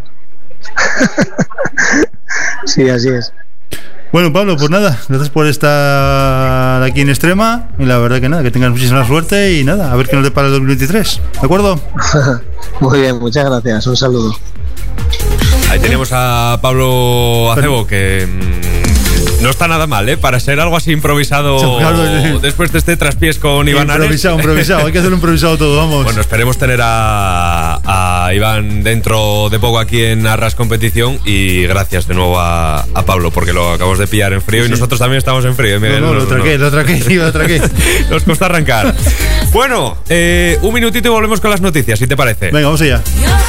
Sí, así es. Bueno, Pablo, pues nada, gracias por estar aquí en Extrema y la verdad que nada, que tengas muchísima suerte y nada, a ver qué nos depara el 2023, ¿de acuerdo? Muy bien, muchas gracias, un saludo. Ahí tenemos a Pablo Acebo, que no está nada mal, para ser algo así improvisado después de este traspiés con Iván Ares. Improvisado, hay que hacerlo improvisado todo, vamos. Bueno, esperemos tener a Iván dentro de poco aquí en Arras Competición y gracias de nuevo a Pablo, porque lo acabamos de pillar en frío y nosotros también estamos en frío. Miguel, lo traqué. Nos cuesta arrancar. Bueno, un minutito y volvemos con las noticias, si te parece. Venga, vamos allá.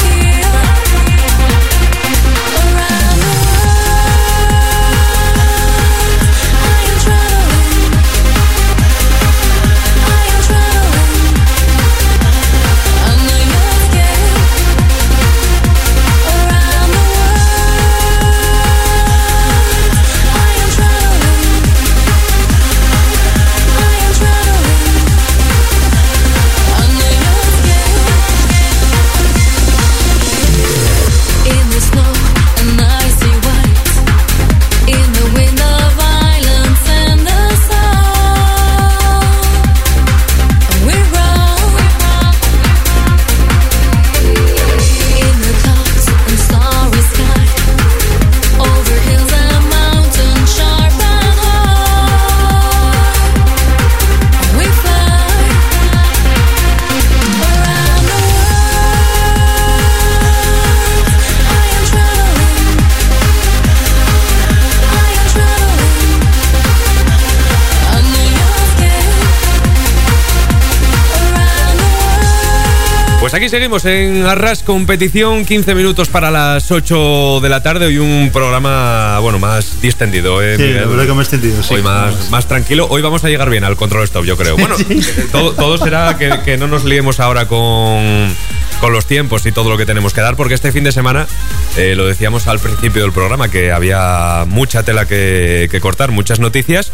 Aquí seguimos en Arras Competición, 15 minutos para las 8 de la tarde. Hoy un programa, bueno, más distendido, Sí, Miguel? la verdad que más tendido, sí. Hoy más tranquilo. Hoy vamos a llegar bien al control stop, yo creo. Bueno, sí. todo será que no nos liemos ahora con los tiempos y todo lo que tenemos que dar, porque este fin de semana, lo decíamos al principio del programa, que había mucha tela que cortar, muchas noticias,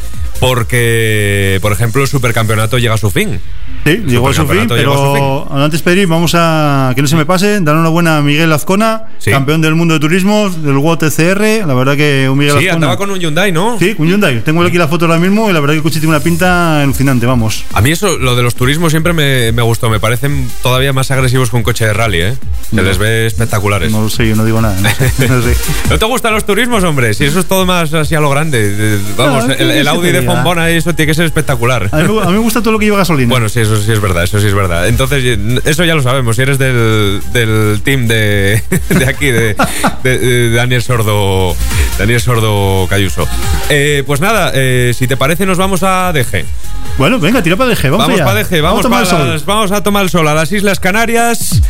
porque, por ejemplo, el supercampeonato llega a su fin. Sí, llegó a su fin, pero antes, Pedri, vamos a que no se me pase, dar una buena a Miguel Azcona, campeón del mundo de turismo, del WOT TCR. La verdad que un Miguel Azcona. Andaba con un Hyundai, ¿no? Sí, con un Hyundai. Tengo aquí la foto ahora mismo y la verdad que el coche tiene una pinta alucinante, vamos. A mí eso, lo de los turismos siempre me gustó. Me parecen todavía más agresivos que un coche de rally, ¿eh? Se les ve espectaculares. No lo sé, yo no digo nada. No sé. ¿No te gustan los turismos, hombre? Si eso es todo más así a lo grande. Vamos, no, el Audi de Fombona, eso tiene que ser espectacular. A mí me gusta todo lo que lleva gasolina. Bueno, sí, eso sí es verdad, Entonces, eso ya lo sabemos. Si eres del team de aquí, de Daniel Sordo Cayuso. Pues nada, si te parece, nos vamos a DG. Bueno, venga, tira para DG, vamos para DG, vamos a tomar el sol a las Islas Canarias,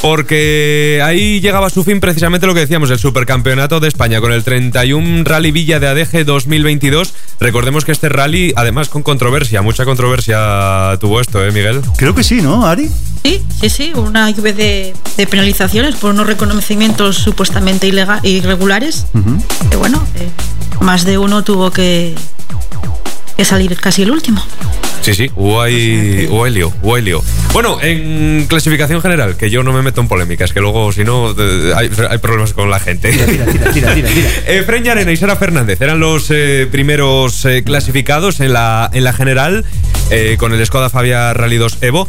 porque ahí llegaba a su fin precisamente lo que decíamos, el Supercampeonato de España con el 31 Rally Villa de ADG 2022. Recordemos que este rally, además con controversia, mucha controversia tuvo esto, Miguel. Creo que sí, ¿no, Ari? Sí, una lluvia de penalizaciones por unos reconocimientos supuestamente irregulares. Que bueno, más de uno tuvo que salir casi el último. Sí, hubo ahí lío. Bueno, en clasificación general, que yo no me meto en polémicas, que luego si no hay problemas con la gente. Tira. Fren Llarena y Sara Fernández eran los primeros clasificados en la general, con el Skoda Fabia Rally 2 Evo.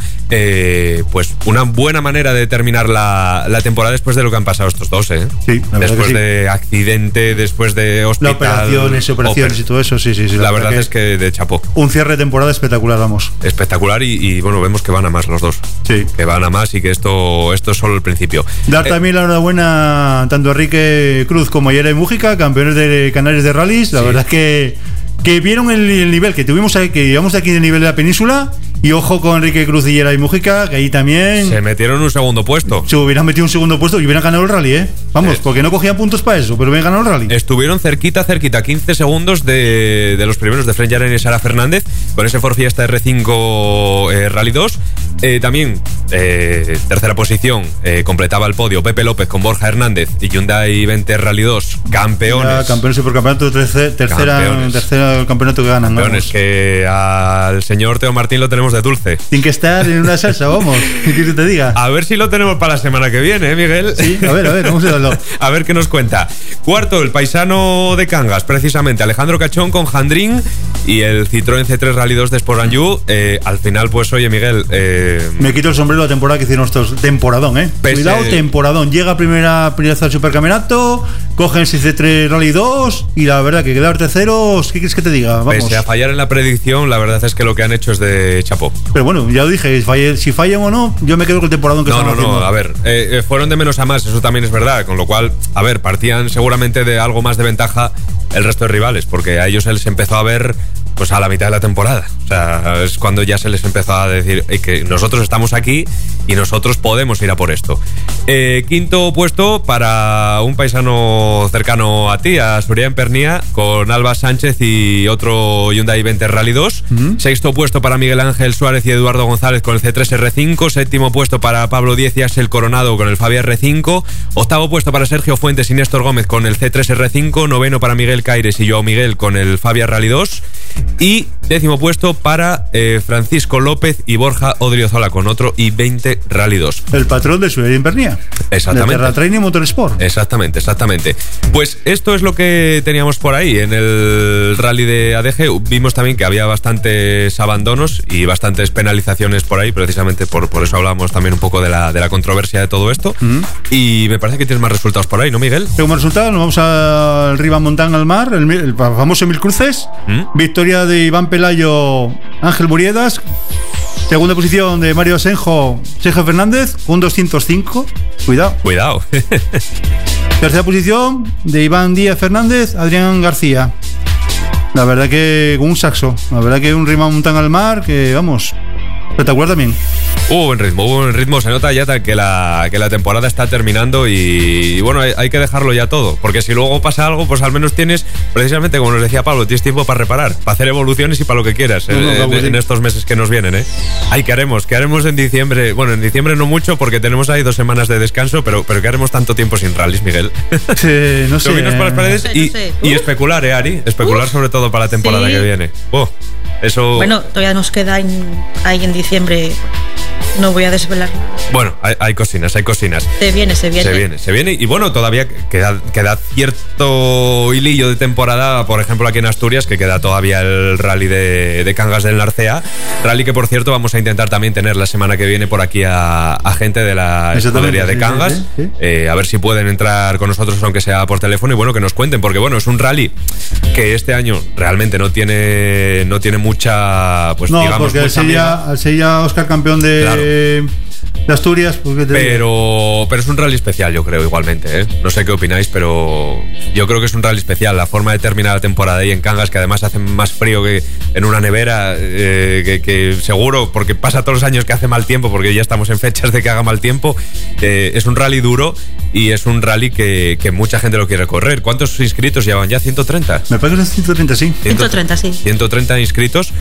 Pues una buena manera de terminar la temporada después de lo que han pasado estos dos, Sí, la verdad después que sí. de accidente, después de hospital, operaciones y todo eso, sí. La verdad es que de chapó. Un cierre de temporada espectacular, vamos. Espectacular y bueno, vemos que van a más los dos. Sí. Que van a más y que esto es solo el principio. Dar también la enhorabuena tanto a Enrique Cruz como a Yere Mújica, campeones de Canarias de rallies. La verdad es que vieron el nivel que tuvimos, que llevamos de aquí del nivel de la península Y ojo con Enrique Cruzillera y Mújica, que ahí también se metieron un segundo puesto. Se hubieran metido un segundo puesto y hubieran ganado el rally, Vamos, porque no cogían puntos para eso, pero hubieran ganado el rally. Estuvieron cerquita, 15 segundos de los primeros de Fren Yaren y Sara Fernández, con ese Ford Fiesta R5 Rally 2. También, tercera posición, completaba el podio Pepe López con Borja Hernández y Hyundai 20 Rally 2, campeones. Campeones supercampeonato, tercera campeonato que ganan. Campeones, que al señor Teo Martín lo tenemos de dulce. Tiene que estar en una salsa, vamos. ¿Qué quieres que te diga? A ver si lo tenemos para la semana que viene, Miguel. Sí, a ver, vamos a verlo. A ver qué nos cuenta. Cuarto, el paisano de Cangas, precisamente, Alejandro Cachón con Jandrín y el Citroën C3 Rally 2 de Sport & You. Al final, pues, oye, Miguel... me quito el sombrero de la temporada que hicieron estos. Temporadón, Cuidado, temporadón. Llega primera al supercampeonato, cogen el C3 Rally 2 y la verdad que quedar terceros, ¿qué quieres que te diga? Vamos. Pese a fallar en la predicción, la verdad es que lo que han hecho es de chapó. Pero bueno, ya lo dije, si fallan o no, yo me quedo con el temporadón que están haciendo. No, a ver, fueron de menos a más, eso también es verdad, con lo cual, a ver, partían seguramente de algo más de ventaja el resto de rivales, porque a ellos se les empezó a ver pues a la mitad de la temporada. O sea, es cuando ya se les empezó a decir que nosotros estamos aquí y nosotros podemos ir a por esto. Quinto puesto para un paisano cercano a ti, a Surián Pernía, con Alba Sánchez y otro Hyundai 20 Rally 2. Sexto puesto para Miguel Ángel Suárez y Eduardo González con el C3 R5. Séptimo puesto para Pablo Díez y Axel Coronado con el Fabia R5. Octavo puesto para Sergio Fuentes y Néstor Gómez con el C3 R5. Noveno para Miguel Caires y Joao Miguel con el Fabia Rally 2. Y décimo puesto para Francisco López y Borja Odriozola con otro i20 Rally 2. El patrón de Surián Pernía. Exactamente. De Terratrain y Motorsport. Exactamente. Pues esto es lo que teníamos por ahí en el rally de ADG. Vimos también que había bastantes abandonos y bastantes penalizaciones por ahí, precisamente por eso hablábamos también un poco de la controversia de todo esto. Y me parece que tienes más resultados por ahí, ¿no, Miguel? Tengo más resultados, nos vamos al Riva Montán al Mar, el famoso Mil Cruces. Victoria de Iván Pelayo, Ángel Muriedas. Segunda posición de Mario Sergio Fernández con 205. Cuidado. Tercera posición de Iván Díaz Fernández, Adrián García. La verdad que con un saxo. La verdad que un Riva Montán al Mar que, vamos, espectacular también. Hubo buen ritmo, se nota ya que la temporada está terminando y bueno, hay que dejarlo ya todo, porque si luego pasa algo, pues al menos tienes, precisamente como nos decía Pablo, tienes tiempo para reparar, para hacer evoluciones y para lo que quieras en estos meses que nos vienen, Ay, ¿qué haremos en diciembre? Bueno, en diciembre no mucho porque tenemos ahí 2 semanas de descanso, pero ¿qué haremos tanto tiempo sin rallies, Miguel? No sé. Dominos por las paredes y especular, Ari, especular sobre todo para la temporada que viene. Eso... Bueno, todavía nos queda ahí en diciembre. No voy a desvelar nada. Bueno, hay cocinas. Se viene. Y bueno, todavía queda cierto hilillo de temporada, por ejemplo, aquí en Asturias, que queda todavía el rally de Cangas del Narcea. Rally que, por cierto, vamos a intentar también tener la semana que viene por aquí a gente de la escudería de Cangas. Sí. A ver si pueden entrar con nosotros, aunque sea por teléfono, y bueno, que nos cuenten, porque bueno, es un rally que este año realmente no tiene mucha, pues no, digamos, porque al ser ya Óscar campeón de Asturias, pero es un rally especial, yo creo, igualmente, No sé qué opináis, pero yo creo que es un rally especial. La forma de terminar la temporada ahí en Cangas, que además hace más frío que en una nevera, que seguro, porque pasa todos los años que hace mal tiempo, porque ya estamos en fechas de que haga mal tiempo. Es un rally duro y es un rally que mucha gente lo quiere correr. ¿Cuántos inscritos llevan ya? ¿130? Me parece que es 130, sí. 130, sí. 130 inscritos,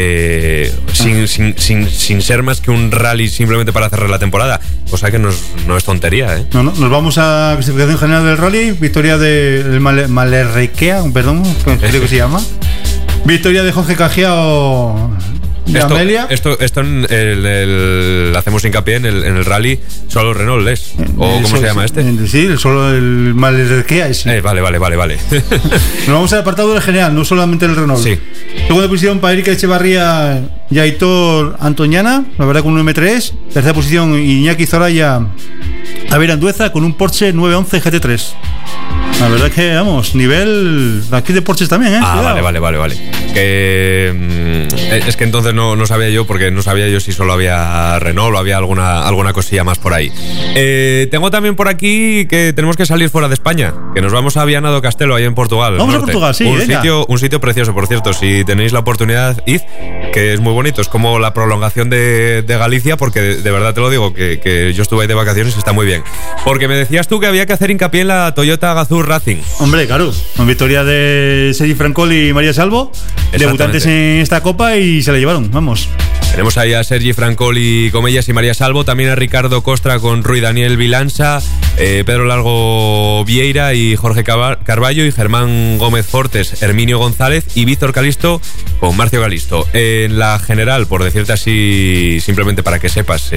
sin ser más que un rally simplemente para cerrar la temporada, cosa que no es tontería, No, nos vamos a clasificación general del rally. Victoria del Malerrequea, perdón, creo que se llama. Victoria de Jorge Cajiao de Amelia. Esto hacemos hincapié en el rally solo Renault es. ¿O cómo se llama este? Sí, solo el Malerrequea es. Vale. Nos vamos al apartado del general, no solamente el Renault. Sí. Segunda posición para Erika Echevarría y Aitor Antoñana, la verdad con un M3. Tercera posición Iñaki Zoraya Javier Andueza con un Porsche 911 GT3. La verdad que, vamos, nivel aquí de Porsches también, Vale. Es que entonces no sabía yo, porque no sabía yo si solo había Renault o había alguna cosilla más por ahí. Tengo también por aquí que tenemos que salir fuera de España, que nos vamos a Viana do Castelo, ahí en Portugal. Vamos a Portugal, sí, un sitio precioso, por cierto. Si tenéis la oportunidad, id, que es muy bonito. Es como la prolongación de Galicia, porque de verdad te lo digo, que yo estuve ahí de vacaciones y está muy bien. Porque me decías tú que había que hacer hincapié en la Toyota Gazoo Racing. Hombre, claro, con victoria de Sergi Francoli y María Salvo, debutantes en esta copa, y se la llevaron, vamos. Tenemos ahí a Sergi Francoli, Comellas y María Salvo, también a Ricardo Costra con Rui Daniel Vilansa, Pedro Largo Vieira y Jorge Carballo, y Germán Gómez Fortes, Herminio González y Víctor Calisto con Marcio Galisto. En la general, por decirte así, simplemente para que sepas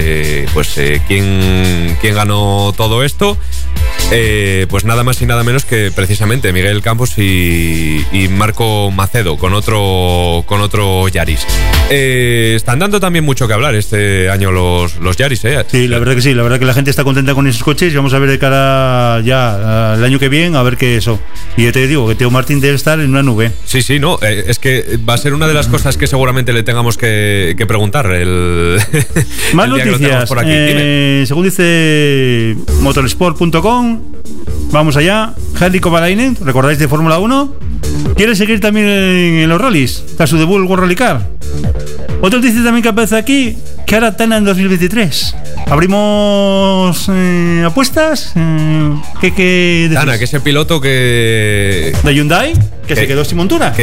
quién ganó todo esto, pues nada más y nada menos que precisamente Miguel Campos y Marco Macedo con otro Yaris. Están dando también mucho que hablar este año los Yaris, ¿eh? Sí, la verdad que sí, la verdad que la gente está contenta con esos coches, y vamos a ver de cara ya al año que viene, a ver qué eso. Y yo te digo que Teo Martín debe estar en una nube. Sí, no, es que va a ser una de las cosas que seguramente le tengamos que preguntar más noticias, por aquí. Según dice motorsport.com, vamos allá. Harry Kovalainen, ¿recordáis de Fórmula 1? ¿Quiere seguir también en los rallies tras su debut en el World Rally Car? Otro dice también que aparece aquí que hará Tana en 2023. ¿Abrimos apuestas? ¿Qué Tana, que ese piloto que... ¿De Hyundai? Que se quedó sin montura.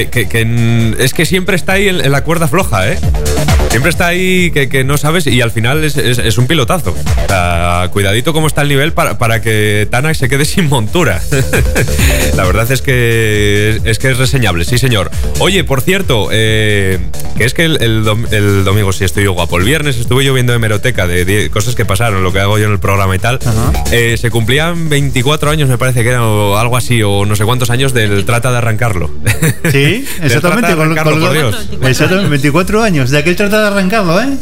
Es que siempre está ahí en la cuerda floja, ¿eh? Siempre está ahí que no sabes, y al final es un pilotazo. O sea, cuidadito cómo está el nivel para que Tana se quede sin montura. La verdad es que es reseñable, sí señor. Oye, por cierto, que es que el domingo sí estoy yo guapo. El viernes estuve yo viendo hemeroteca de cosas que pasaron, lo que hago yo en el programa y tal. Se cumplían 24 años, me parece que era, o algo así, o no sé cuántos años del Trata de arrancarlo. Sí, exactamente, con por Dios. Exactamente, 24 años de aquel Trata de arrancarlo, ¿eh?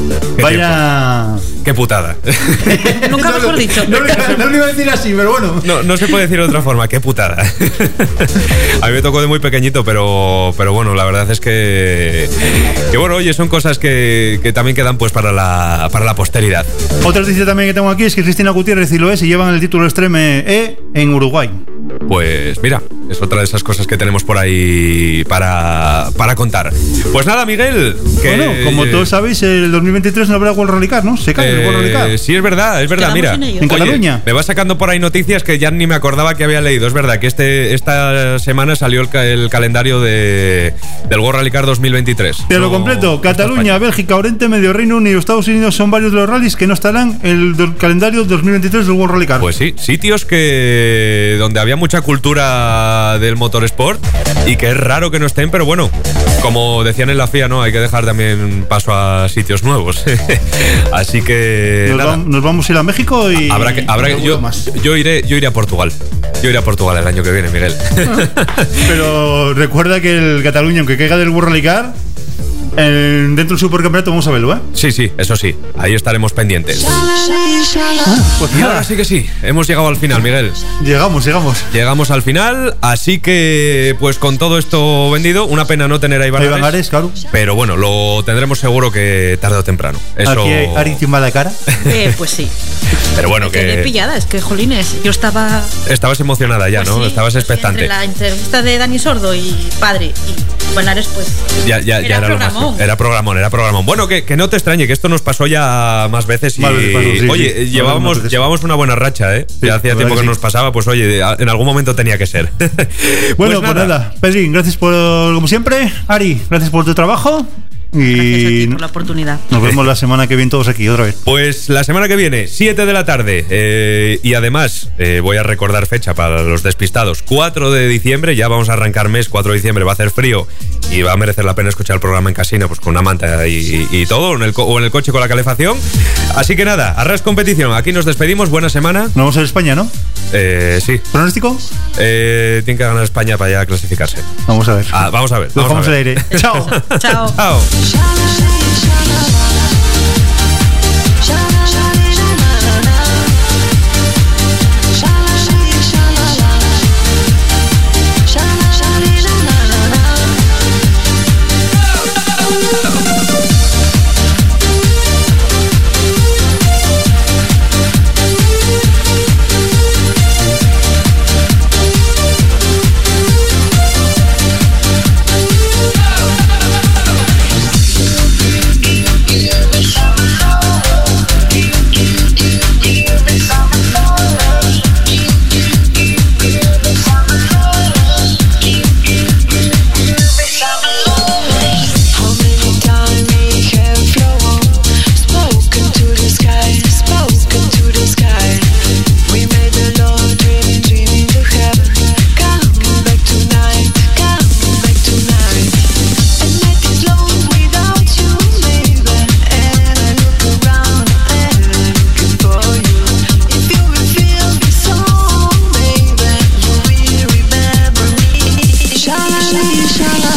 Vaya... Qué putada. Nunca mejor dicho. No lo iba a decir así, pero bueno. No se puede decir de otra forma, qué putada. A mí me tocó de muy pequeñito, pero bueno, la verdad es que bueno, oye, son cosas que también quedan pues para la posteridad. Otra noticia también que tengo aquí es que Cristina Gutiérrez y Loé se llevan el título Extreme E en Uruguay. Pues mira, es otra de esas cosas que tenemos por ahí para contar. Pues nada, Miguel. Bueno, como todos sabéis, el 2023 no habrá World Rally Car, ¿no? Se cae el World Rally Car. Sí, es verdad, mira. En Cataluña. Me va sacando por ahí noticias que ya ni me acordaba que había leído. Es verdad que esta semana salió el calendario del World Rally Car 2023. Te lo completo. Cataluña, Bélgica, Oriente Medio, Reino Unido, Estados Unidos son varios de los rallies que no estarán en el calendario 2023 del World Rally Car. Pues sí, sitios donde había mucha cultura del motorsport y que es raro que no estén, pero bueno, como decían en la FIA, ¿no? Hay que dejar también paso a sitios nuevos. Así que nos vamos a ir a México y yo iré a Portugal. Yo iré a Portugal el año que viene, Miguel. Pero recuerda que el Cataluña, aunque caiga del World Rally Car, dentro del supercampeonato vamos a verlo, ¿eh? Sí, eso sí, ahí estaremos pendientes. Pues y ahora sí que sí, hemos llegado al final, Miguel. Llegamos al final, así que pues con todo esto vendido, una pena no tener a Iván Ares, claro. Pero bueno, lo tendremos seguro que tarde o temprano. Eso... Aquí hay Ari sin mala cara. Pues sí. Pero bueno, que pillada, es que jolines, yo estaba... Estabas emocionada ya, pues ¿no? Sí, estabas expectante. Entre la entrevista de Dani Sordo y padre y Iván Ares, pues... Ya era lo más. Era programón. Bueno, que no te extrañe, que esto nos pasó ya más veces. Oye, llevamos una buena racha, ¿eh? Sí, hacía tiempo que nos pasaba, pues oye, en algún momento tenía que ser. Bueno, pues nada. Pedrín, gracias como siempre. Ari, gracias por tu trabajo. Gracias a ti por la oportunidad. Nos vemos la semana que viene todos aquí otra vez. Pues la semana que viene, 7 de la tarde. Y además, voy a recordar fecha para los despistados. 4 de diciembre, ya vamos a arrancar mes. 4 de diciembre va a hacer frío y va a merecer la pena escuchar el programa en casino, pues con una manta y todo, o en el coche con la calefacción. Así que nada, arras competición. Aquí nos despedimos. Buena semana. Nos vamos a España, ¿no? Sí. ¿Pronóstico? Tiene que ganar España para ya clasificarse. Vamos a ver. Vamos a ver. Lo dejamos al aire. Chao. Chao. Chao.